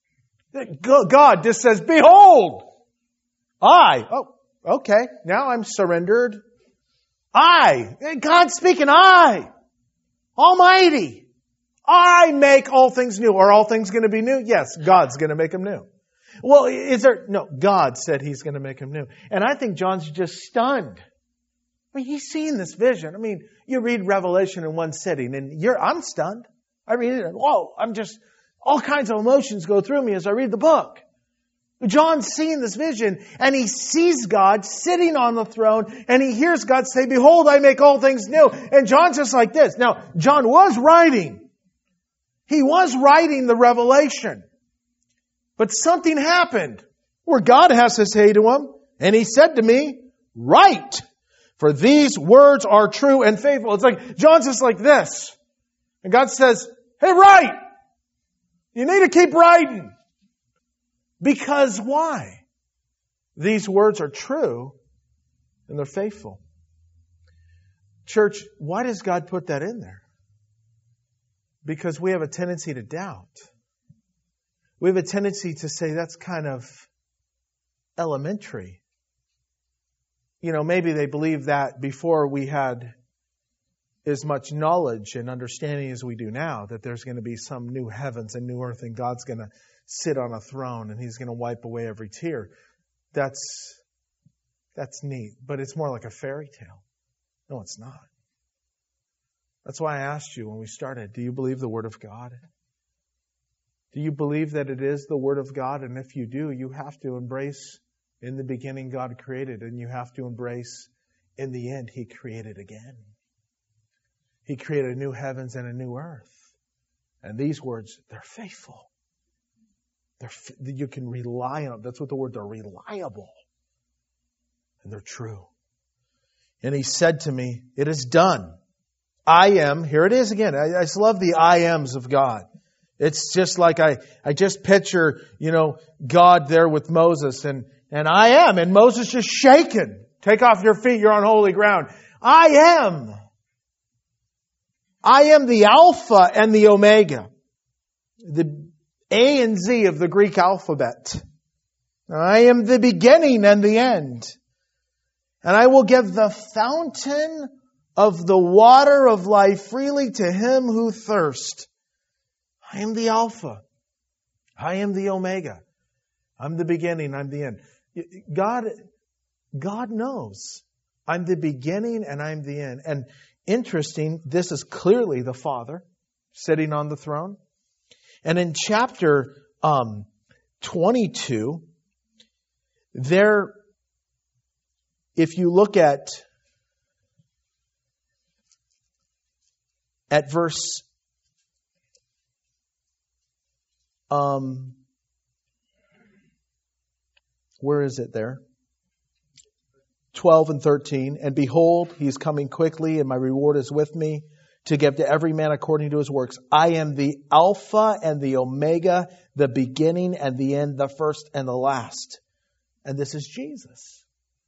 God just says, Behold, I, oh, okay, now I'm surrendered. I, God's speaking, I, Almighty, I make all things new. Are all things going to be new? Yes, God's going to make them new. Well, is there... No, God said He's going to make them new. And I think John's just stunned. I mean, he's seen this vision. I mean, you read Revelation in one sitting and you're... I'm stunned. I read it and, whoa, I'm just... All kinds of emotions go through me as I read the book. John's seeing this vision and he sees God sitting on the throne and he hears God say, Behold, I make all things new. And John's just like this. Now, John was writing. He was writing the Revelation. But something happened where God has to say to him, and He said to me, Write, for these words are true and faithful. It's like, John's just like this. And God says, Hey, write! You need to keep writing. Because why? These words are true and they're faithful. Church, why does God put that in there? Because we have a tendency to doubt. We have a tendency to say that's kind of elementary. You know, maybe they believed that before we had as much knowledge and understanding as we do now, that there's going to be some new heavens and new earth and God's going to sit on a throne and He's going to wipe away every tear. That's, that's neat, but it's more like a fairy tale. No, it's not. That's why I asked you when we started, do you believe the Word of God? Do you believe that it is the Word of God? And if you do, you have to embrace in the beginning God created, and you have to embrace in the end He created again. He created a new heavens and a new earth. And these words, they're faithful. They're, you can rely on them. That's what the word, they're reliable. And they're true. And He said to me, It is done. I am, here it is again. I, I just love the I ams of God. It's just like I, I just picture, you know, God there with Moses and, and I am. And Moses just shaken. Take off your feet. You're on holy ground. I am. I am the Alpha and the Omega. The A and Z of the Greek alphabet. I am the beginning and the end. And I will give the fountain of the water of life freely to him who thirsts. I am the Alpha. I am the Omega. I'm the beginning. I'm the end. God, God knows. I'm the beginning and I'm the end. And interesting, this is clearly the Father sitting on the throne. And in chapter um, twenty-two, there, if you look at at verse Um, where is it there? twelve and thirteen, and behold, he is coming quickly, and my reward is with me to give to every man according to his works. I am the Alpha and the Omega, the beginning and the end, the first and the last. And this is Jesus.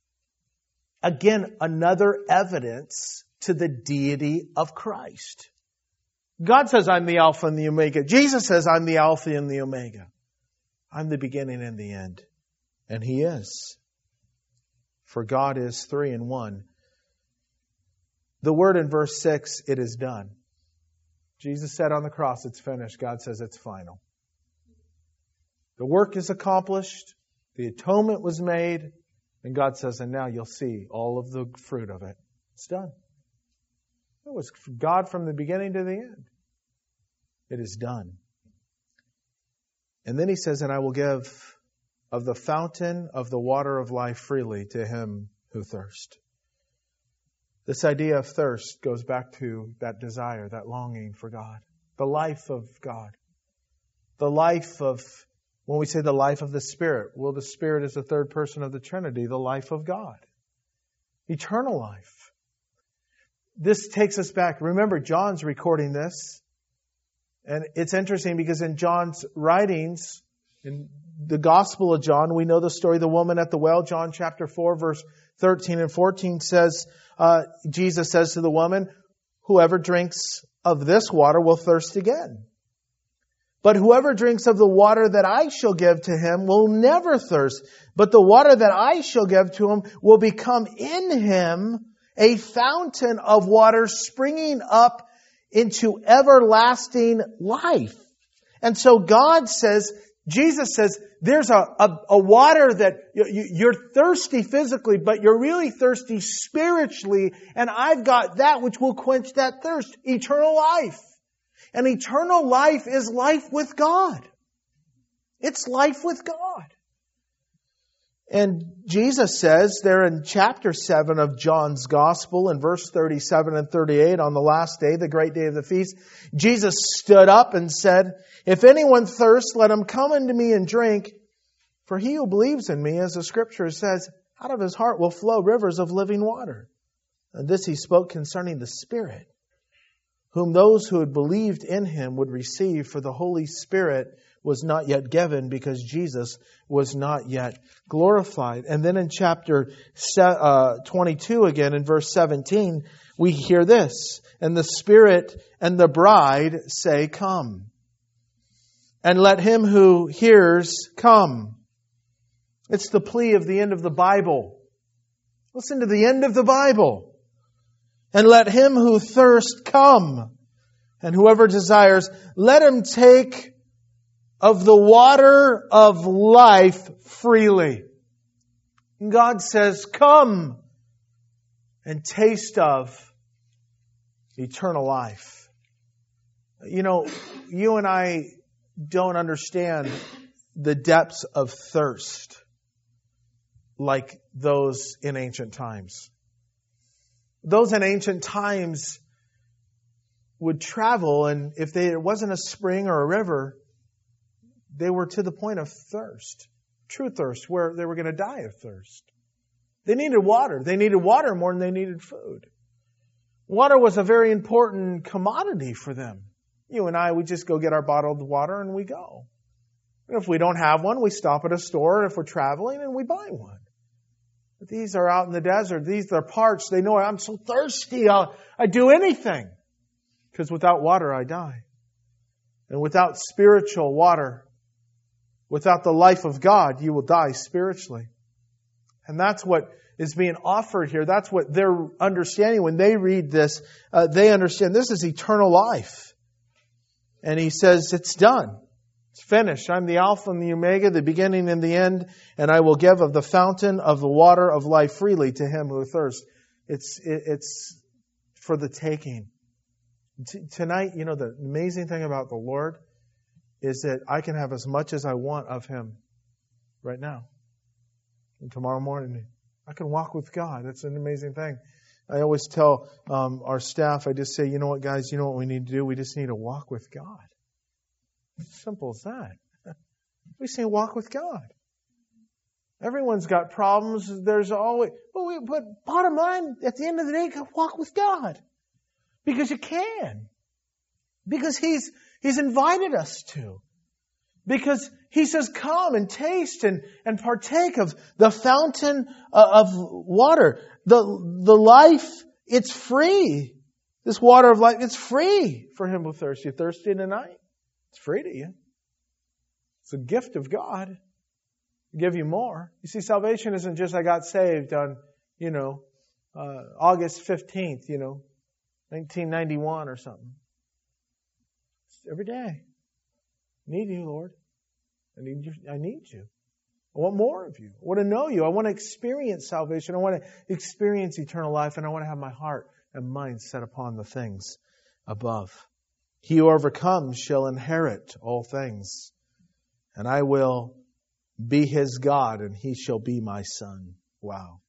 Again, another evidence to the deity of Christ. God says, I'm the Alpha and the Omega. Jesus says, I'm the Alpha and the Omega. I'm the beginning and the end. And He is. For God is three in one. The word in verse six, it is done. Jesus said on the cross, it's finished. God says it's final. The work is accomplished. The atonement was made. And God says, and now you'll see all of the fruit of it. It's done. It was God from the beginning to the end. It is done. And then He says, and I will give of the fountain of the water of life freely to him who thirsts. This idea of thirst goes back to that desire, that longing for God. The life of God. The life of, when we say the life of the Spirit, well, the Spirit is the third person of the Trinity, the life of God. Eternal life. This takes us back. Remember, John's recording this. And it's interesting because in John's writings, in the Gospel of John, we know the story of the woman at the well. John chapter four, verse thirteen and fourteen says, uh, Jesus says to the woman, whoever drinks of this water will thirst again. But whoever drinks of the water that I shall give to him will never thirst. But the water that I shall give to him will become in him a fountain of water springing up into everlasting life. And so God says, Jesus says, there's a, a, a water that you, you're thirsty physically, but you're really thirsty spiritually. And I've got that which will quench that thirst. Eternal life. And eternal life is life with God. It's life with God. And Jesus says there in chapter seven of John's Gospel in verse thirty-seven and thirty-eight, on the last day, the great day of the feast, Jesus stood up and said, if anyone thirsts, let him come unto me and drink. For he who believes in me, as the Scripture says, out of his heart will flow rivers of living water. And this he spoke concerning the Spirit, whom those who had believed in him would receive, for the Holy Spirit was not yet given because Jesus was not yet glorified. And then in chapter twenty-two again, in verse seventeen, we hear this. And the Spirit and the bride say, come. And let him who hears come. It's the plea of the end of the Bible. Listen to the end of the Bible. And let him who thirsts come. And whoever desires, let him take of the water of life freely. And God says, come and taste of eternal life. You know, you and I don't understand the depths of thirst like those in ancient times. Those in ancient times would travel, and if they, it wasn't a spring or a river, they were to the point of thirst, true thirst, where they were going to die of thirst. They needed water. They needed water more than they needed food. Water was a very important commodity for them. You and I, we just go get our bottled water and we go. And if we don't have one, we stop at a store if we're traveling and we buy one. But these are out in the desert. These are parched. They know I'm so thirsty. I'll, I'd do anything. Because without water, I die. And without spiritual water, without the life of God, you will die spiritually. And that's what is being offered here. That's what they're understanding. When they read this, uh, they understand this is eternal life. And He says, it's done. It's finished. I'm the Alpha and the Omega, the beginning and the end, and I will give of the fountain of the water of life freely to him who thirsts. It's, it, it's for the taking. T- tonight, you know, the amazing thing about the Lord is that I can have as much as I want of Him right now. And tomorrow morning, I can walk with God. That's an amazing thing. I always tell um, our staff, I just say, you know what, guys, you know what we need to do? We just need to walk with God. It's simple as that. We say walk with God. Everyone's got problems. There's always, but, we, but bottom line, at the end of the day, walk with God. Because you can. Because He's, He's invited us to. Because He says, come and taste and, and partake of the fountain of water. The, the life, it's free. This water of life, it's free for him who thirsts. You're thirsty tonight? It's free to you. It's a gift of God. He'll give you more. You see, salvation isn't just I got saved on, you know, uh, August fifteenth, you know, nineteen ninety-one or something. It's every day. I need you, Lord. I need you. I need you. I want more of you. I want to know you. I want to experience salvation. I want to experience eternal life, and I want to have my heart and mind set upon the things above. He who overcomes shall inherit all things, and I will be his God, and he shall be my son. Wow.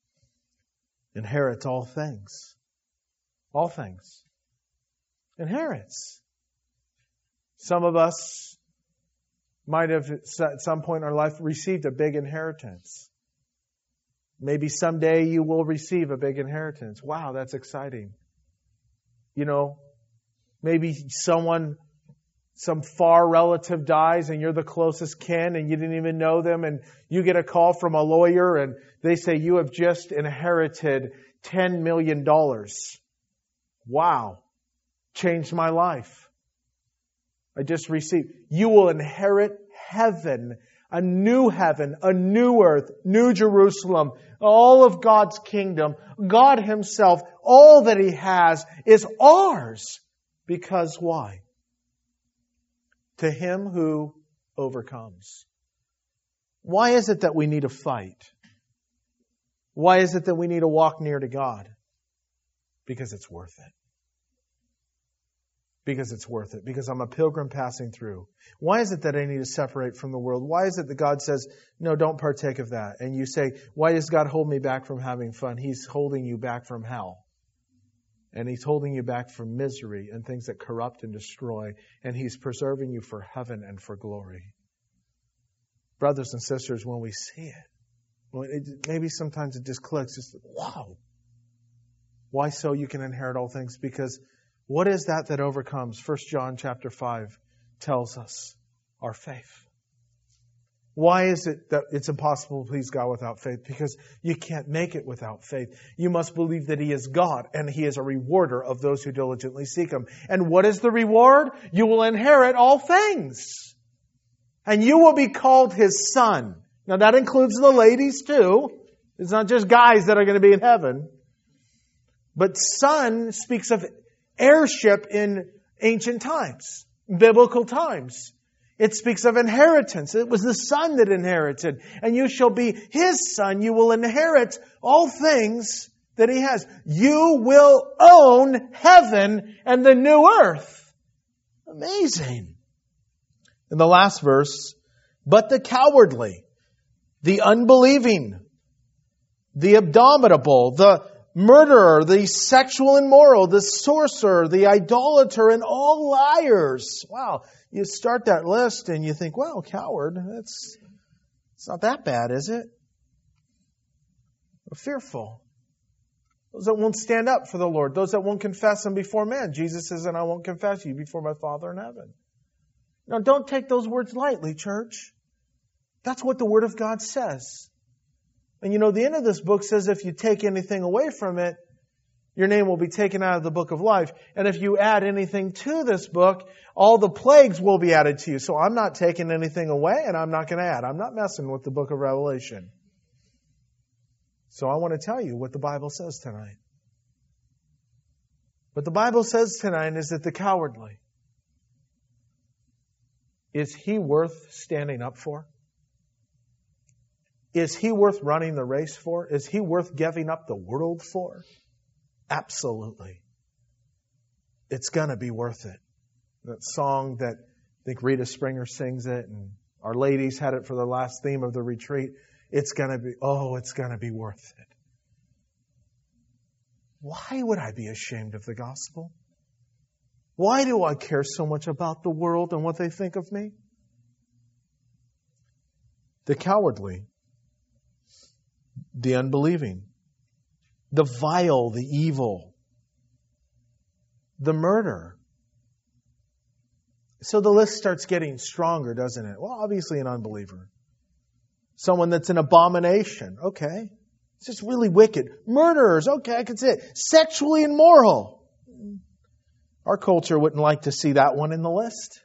Inherits all things. All things. Inherits. Some of us might have at some point in our life received a big inheritance. Maybe someday you will receive a big inheritance. Wow, that's exciting. You know, maybe someone, some far relative dies and you're the closest kin and you didn't even know them, and you get a call from a lawyer and they say you have just inherited ten million dollars. Wow. Changed my life. I just received. You will inherit heaven, a new heaven, a new earth, new Jerusalem, all of God's kingdom. God Himself, all that He has is ours. Because why? To him who overcomes. Why is it that we need to fight? Why is it that we need to walk near to God? Because it's worth it. Because it's worth it. Because I'm a pilgrim passing through. Why is it that I need to separate from the world? Why is it that God says, no, don't partake of that? And you say, why does God hold me back from having fun? He's holding you back from hell. And He's holding you back from misery and things that corrupt and destroy. And He's preserving you for heaven and for glory. Brothers and sisters, when we see it, when it maybe sometimes it just clicks. Just, wow. Why so you can inherit all things? Because what is that that overcomes? First John chapter five tells us our faith. Why is it that it's impossible to please God without faith? Because you can't make it without faith. You must believe that He is God and He is a rewarder of those who diligently seek Him. And what is the reward? You will inherit all things. And you will be called His son. Now that includes the ladies too. It's not just guys that are going to be in heaven. But son speaks of heirship in ancient times, biblical times. It speaks of inheritance. It was the son that inherited. And you shall be his son. You will inherit all things that he has. You will own heaven and the new earth. Amazing. In the last verse, but the cowardly, the unbelieving, the abominable, the murderer, the sexual immoral, the sorcerer, the idolater, and all liars. Wow. You start that list and you think, well, coward, that's, it's not that bad, is it? Fearful. Those that won't stand up for the Lord. Those that won't confess Him before men. Jesus says, and I won't confess you before my Father in heaven. Now, don't take those words lightly, church. That's what the Word of God says. And you know, the end of this book says if you take anything away from it, your name will be taken out of the book of life. And if you add anything to this book, all the plagues will be added to you. So I'm not taking anything away and I'm not going to add. I'm not messing with the book of Revelation. So I want to tell you what the Bible says tonight. What the Bible says tonight is that the cowardly, is he worth standing up for? Is he worth running the race for? Is he worth giving up the world for? Absolutely. It's going to be worth it. That song that I think Rita Springer sings it, and our ladies had it for the last theme of the retreat. It's going to be, oh, it's going to be worth it. Why would I be ashamed of the gospel? Why do I care so much about the world and what they think of me? The cowardly the unbelieving, the vile, the evil, the murder. So the list starts getting stronger, doesn't it? Well, obviously an unbeliever. Someone that's an abomination. Okay. It's just really wicked. Murderers. Okay, I can see it. Sexually immoral. Our culture wouldn't like to see that one in the list.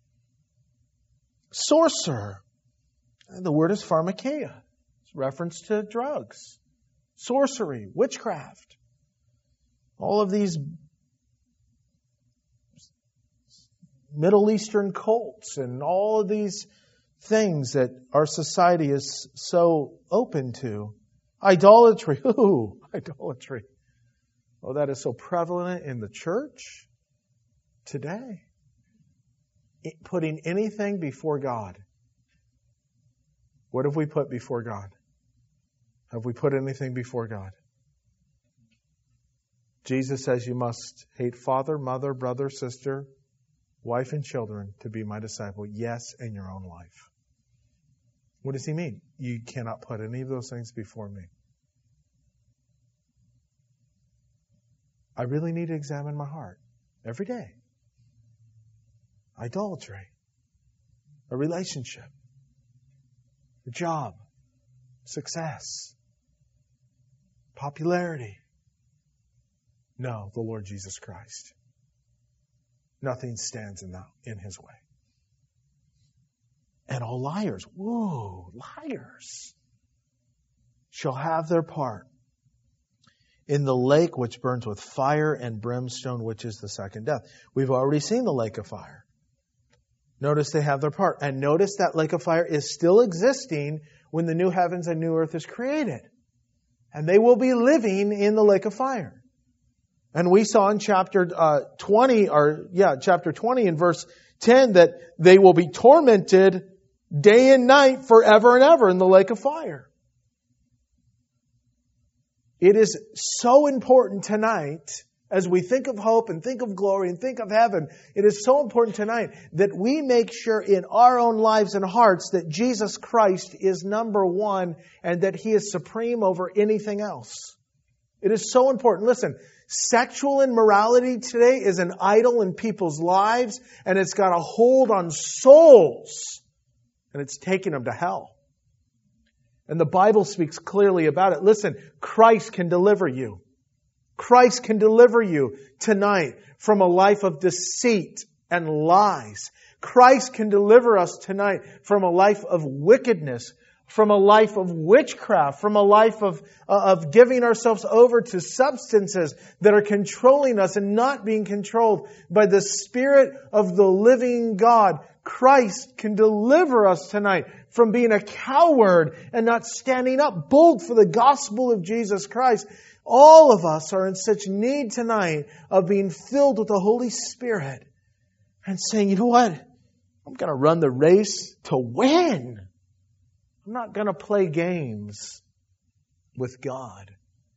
Sorcerer. The word is pharmakeia. It's reference to drugs. Sorcery. Witchcraft. All of these Middle Eastern cults and all of these things that our society is so open to. Idolatry. Ooh, idolatry. Oh, that is so prevalent in the church today. It, putting anything before God. What have we put before God? Have we put anything before God? Jesus says you must hate father, mother, brother, sister, wife, and children to be my disciple. Yes, in your own life. What does he mean? You cannot put any of those things before me. I really need to examine my heart every day. Idolatry, a relationship, a job, success, popularity. No, the Lord Jesus Christ. Nothing stands in, the, in His way. And all liars, whoa, liars, shall have their part in the lake which burns with fire and brimstone, which is the second death. We've already seen the lake of fire. Notice they have their part. And notice that lake of fire is still existing when the new heavens and new earth is created. And they will be living in the lake of fire. And we saw in chapter uh, twenty, or yeah, chapter twenty in verse ten, that they will be tormented day and night forever and ever in the lake of fire. It is so important tonight, as we think of hope and think of glory and think of heaven, it is so important tonight that we make sure in our own lives and hearts that Jesus Christ is number one and that He is supreme over anything else. It is so important. Listen, sexual immorality today is an idol in people's lives, and it's got a hold on souls, and it's taking them to hell. And the Bible speaks clearly about it. Listen, Christ can deliver you. Christ can deliver you tonight from a life of deceit and lies. Christ can deliver us tonight from a life of wickedness, from a life of witchcraft, from a life of, uh, of giving ourselves over to substances that are controlling us and not being controlled by the Spirit of the living God. Christ can deliver us tonight from being a coward and not standing up bold for the gospel of Jesus Christ. All of us are in such need tonight of being filled with the Holy Spirit and saying, you know what? I'm going to run the race to win. I'm not going to play games with God.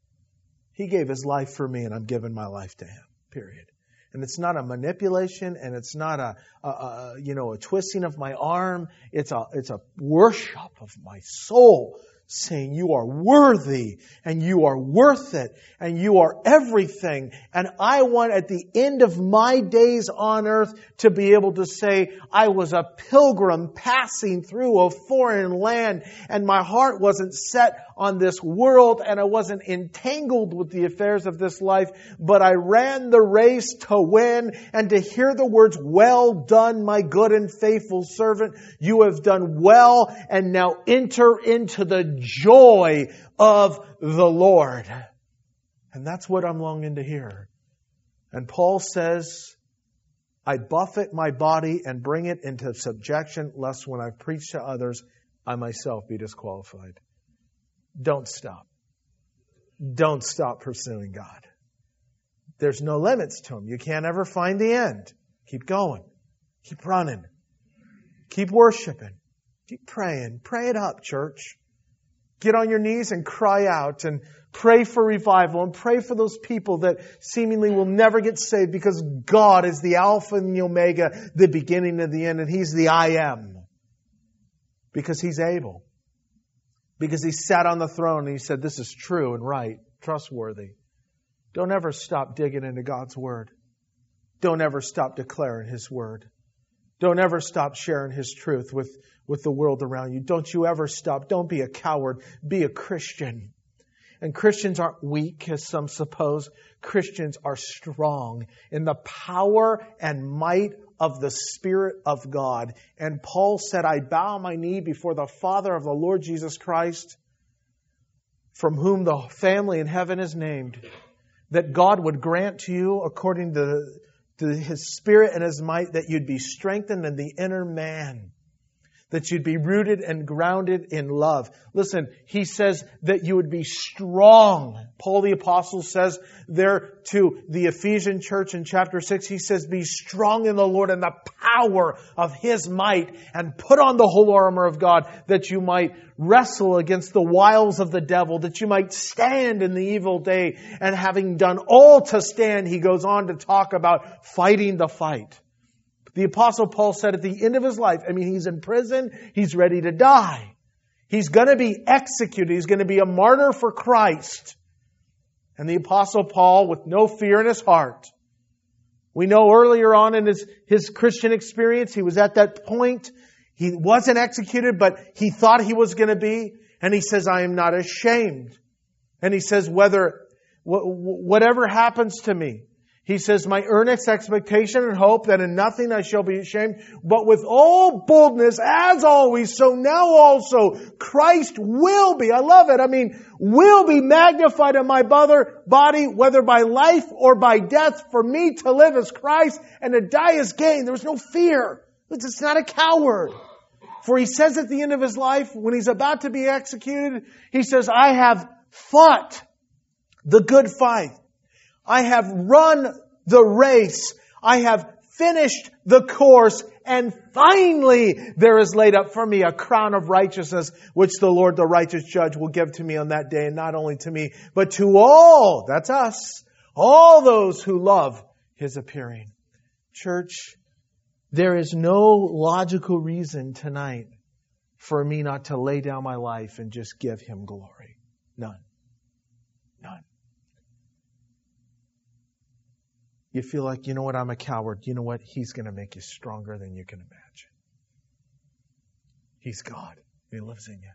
He gave His life for me, and I'm giving my life to Him, period. And it's not a manipulation, and it's not a, a, a you know a twisting of my arm. It's a it's a worship of my soul, saying you are worthy and you are worth it and you are everything. And I want at the end of my days on earth to be able to say, I was a pilgrim passing through a foreign land and my heart wasn't set on this world and I wasn't entangled with the affairs of this life, but I ran the race to win and to hear the words, well done, my good and faithful servant. You have done well, and now enter into the joy of the Lord. And that's what I'm longing to hear. And Paul says, I buffet my body and bring it into subjection, lest when I preach to others, I myself be disqualified. Don't stop. Don't stop pursuing God. There's no limits to Him. You can't ever find the end. Keep going. Keep running. Keep worshiping. Keep praying. Pray it up, church. Get on your knees and cry out and pray for revival and pray for those people that seemingly will never get saved, because God is the Alpha and the Omega, the beginning and the end, and He's the I am. Because He's able. Because He sat on the throne and He said, this is true and right, trustworthy. Don't ever stop digging into God's Word. Don't ever stop declaring His Word. Don't ever stop sharing His truth with, with the world around you. Don't you ever stop. Don't be a coward. Be a Christian. And Christians aren't weak, as some suppose. Christians are strong in the power and might of the Spirit of God. And Paul said, I bow my knee before the Father of the Lord Jesus Christ, from whom the family in heaven is named, that God would grant to you, according to, to His Spirit and His might, that you'd be strengthened in the inner man, that you'd be rooted and grounded in love. Listen, he says that you would be strong. Paul the Apostle says there to the Ephesian church in chapter six, he says, be strong in the Lord and the power of His might, and put on the whole armor of God, that you might wrestle against the wiles of the devil, that you might stand in the evil day. And having done all to stand, he goes on to talk about fighting the fight. The Apostle Paul said at the end of his life, I mean, he's in prison, he's ready to die. He's going to be executed. He's going to be a martyr for Christ. And the Apostle Paul, with no fear in his heart, we know earlier on in his, his Christian experience, he was at that point. He wasn't executed, but he thought he was going to be. And he says, I am not ashamed. And he says, whether, wh- whatever happens to me, he says, my earnest expectation and hope that in nothing I shall be ashamed, but with all boldness, as always, so now also Christ will be, I love it, I mean, will be magnified in my body, whether by life or by death. For me to live is Christ, and to die is gain. There was no fear. It's not a coward. For he says at the end of his life, when he's about to be executed, he says, I have fought the good fight. I have run the race. I have finished the course. And finally, there is laid up for me a crown of righteousness, which the Lord, the righteous judge, will give to me on that day. And not only to me, but to all, that's us, all those who love His appearing. Church, there is no logical reason tonight for me not to lay down my life and just give Him glory. None. None. You feel like, you know what, I'm a coward. You know what? He's going to make you stronger than you can imagine. He's God. He lives in you.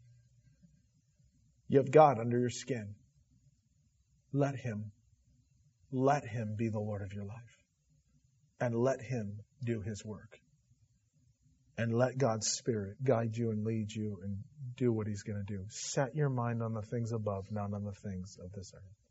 You have God under your skin. Let Him, let Him be the Lord of your life. And let Him do His work. And let God's Spirit guide you and lead you and do what He's going to do. Set your mind on the things above, not on the things of this earth.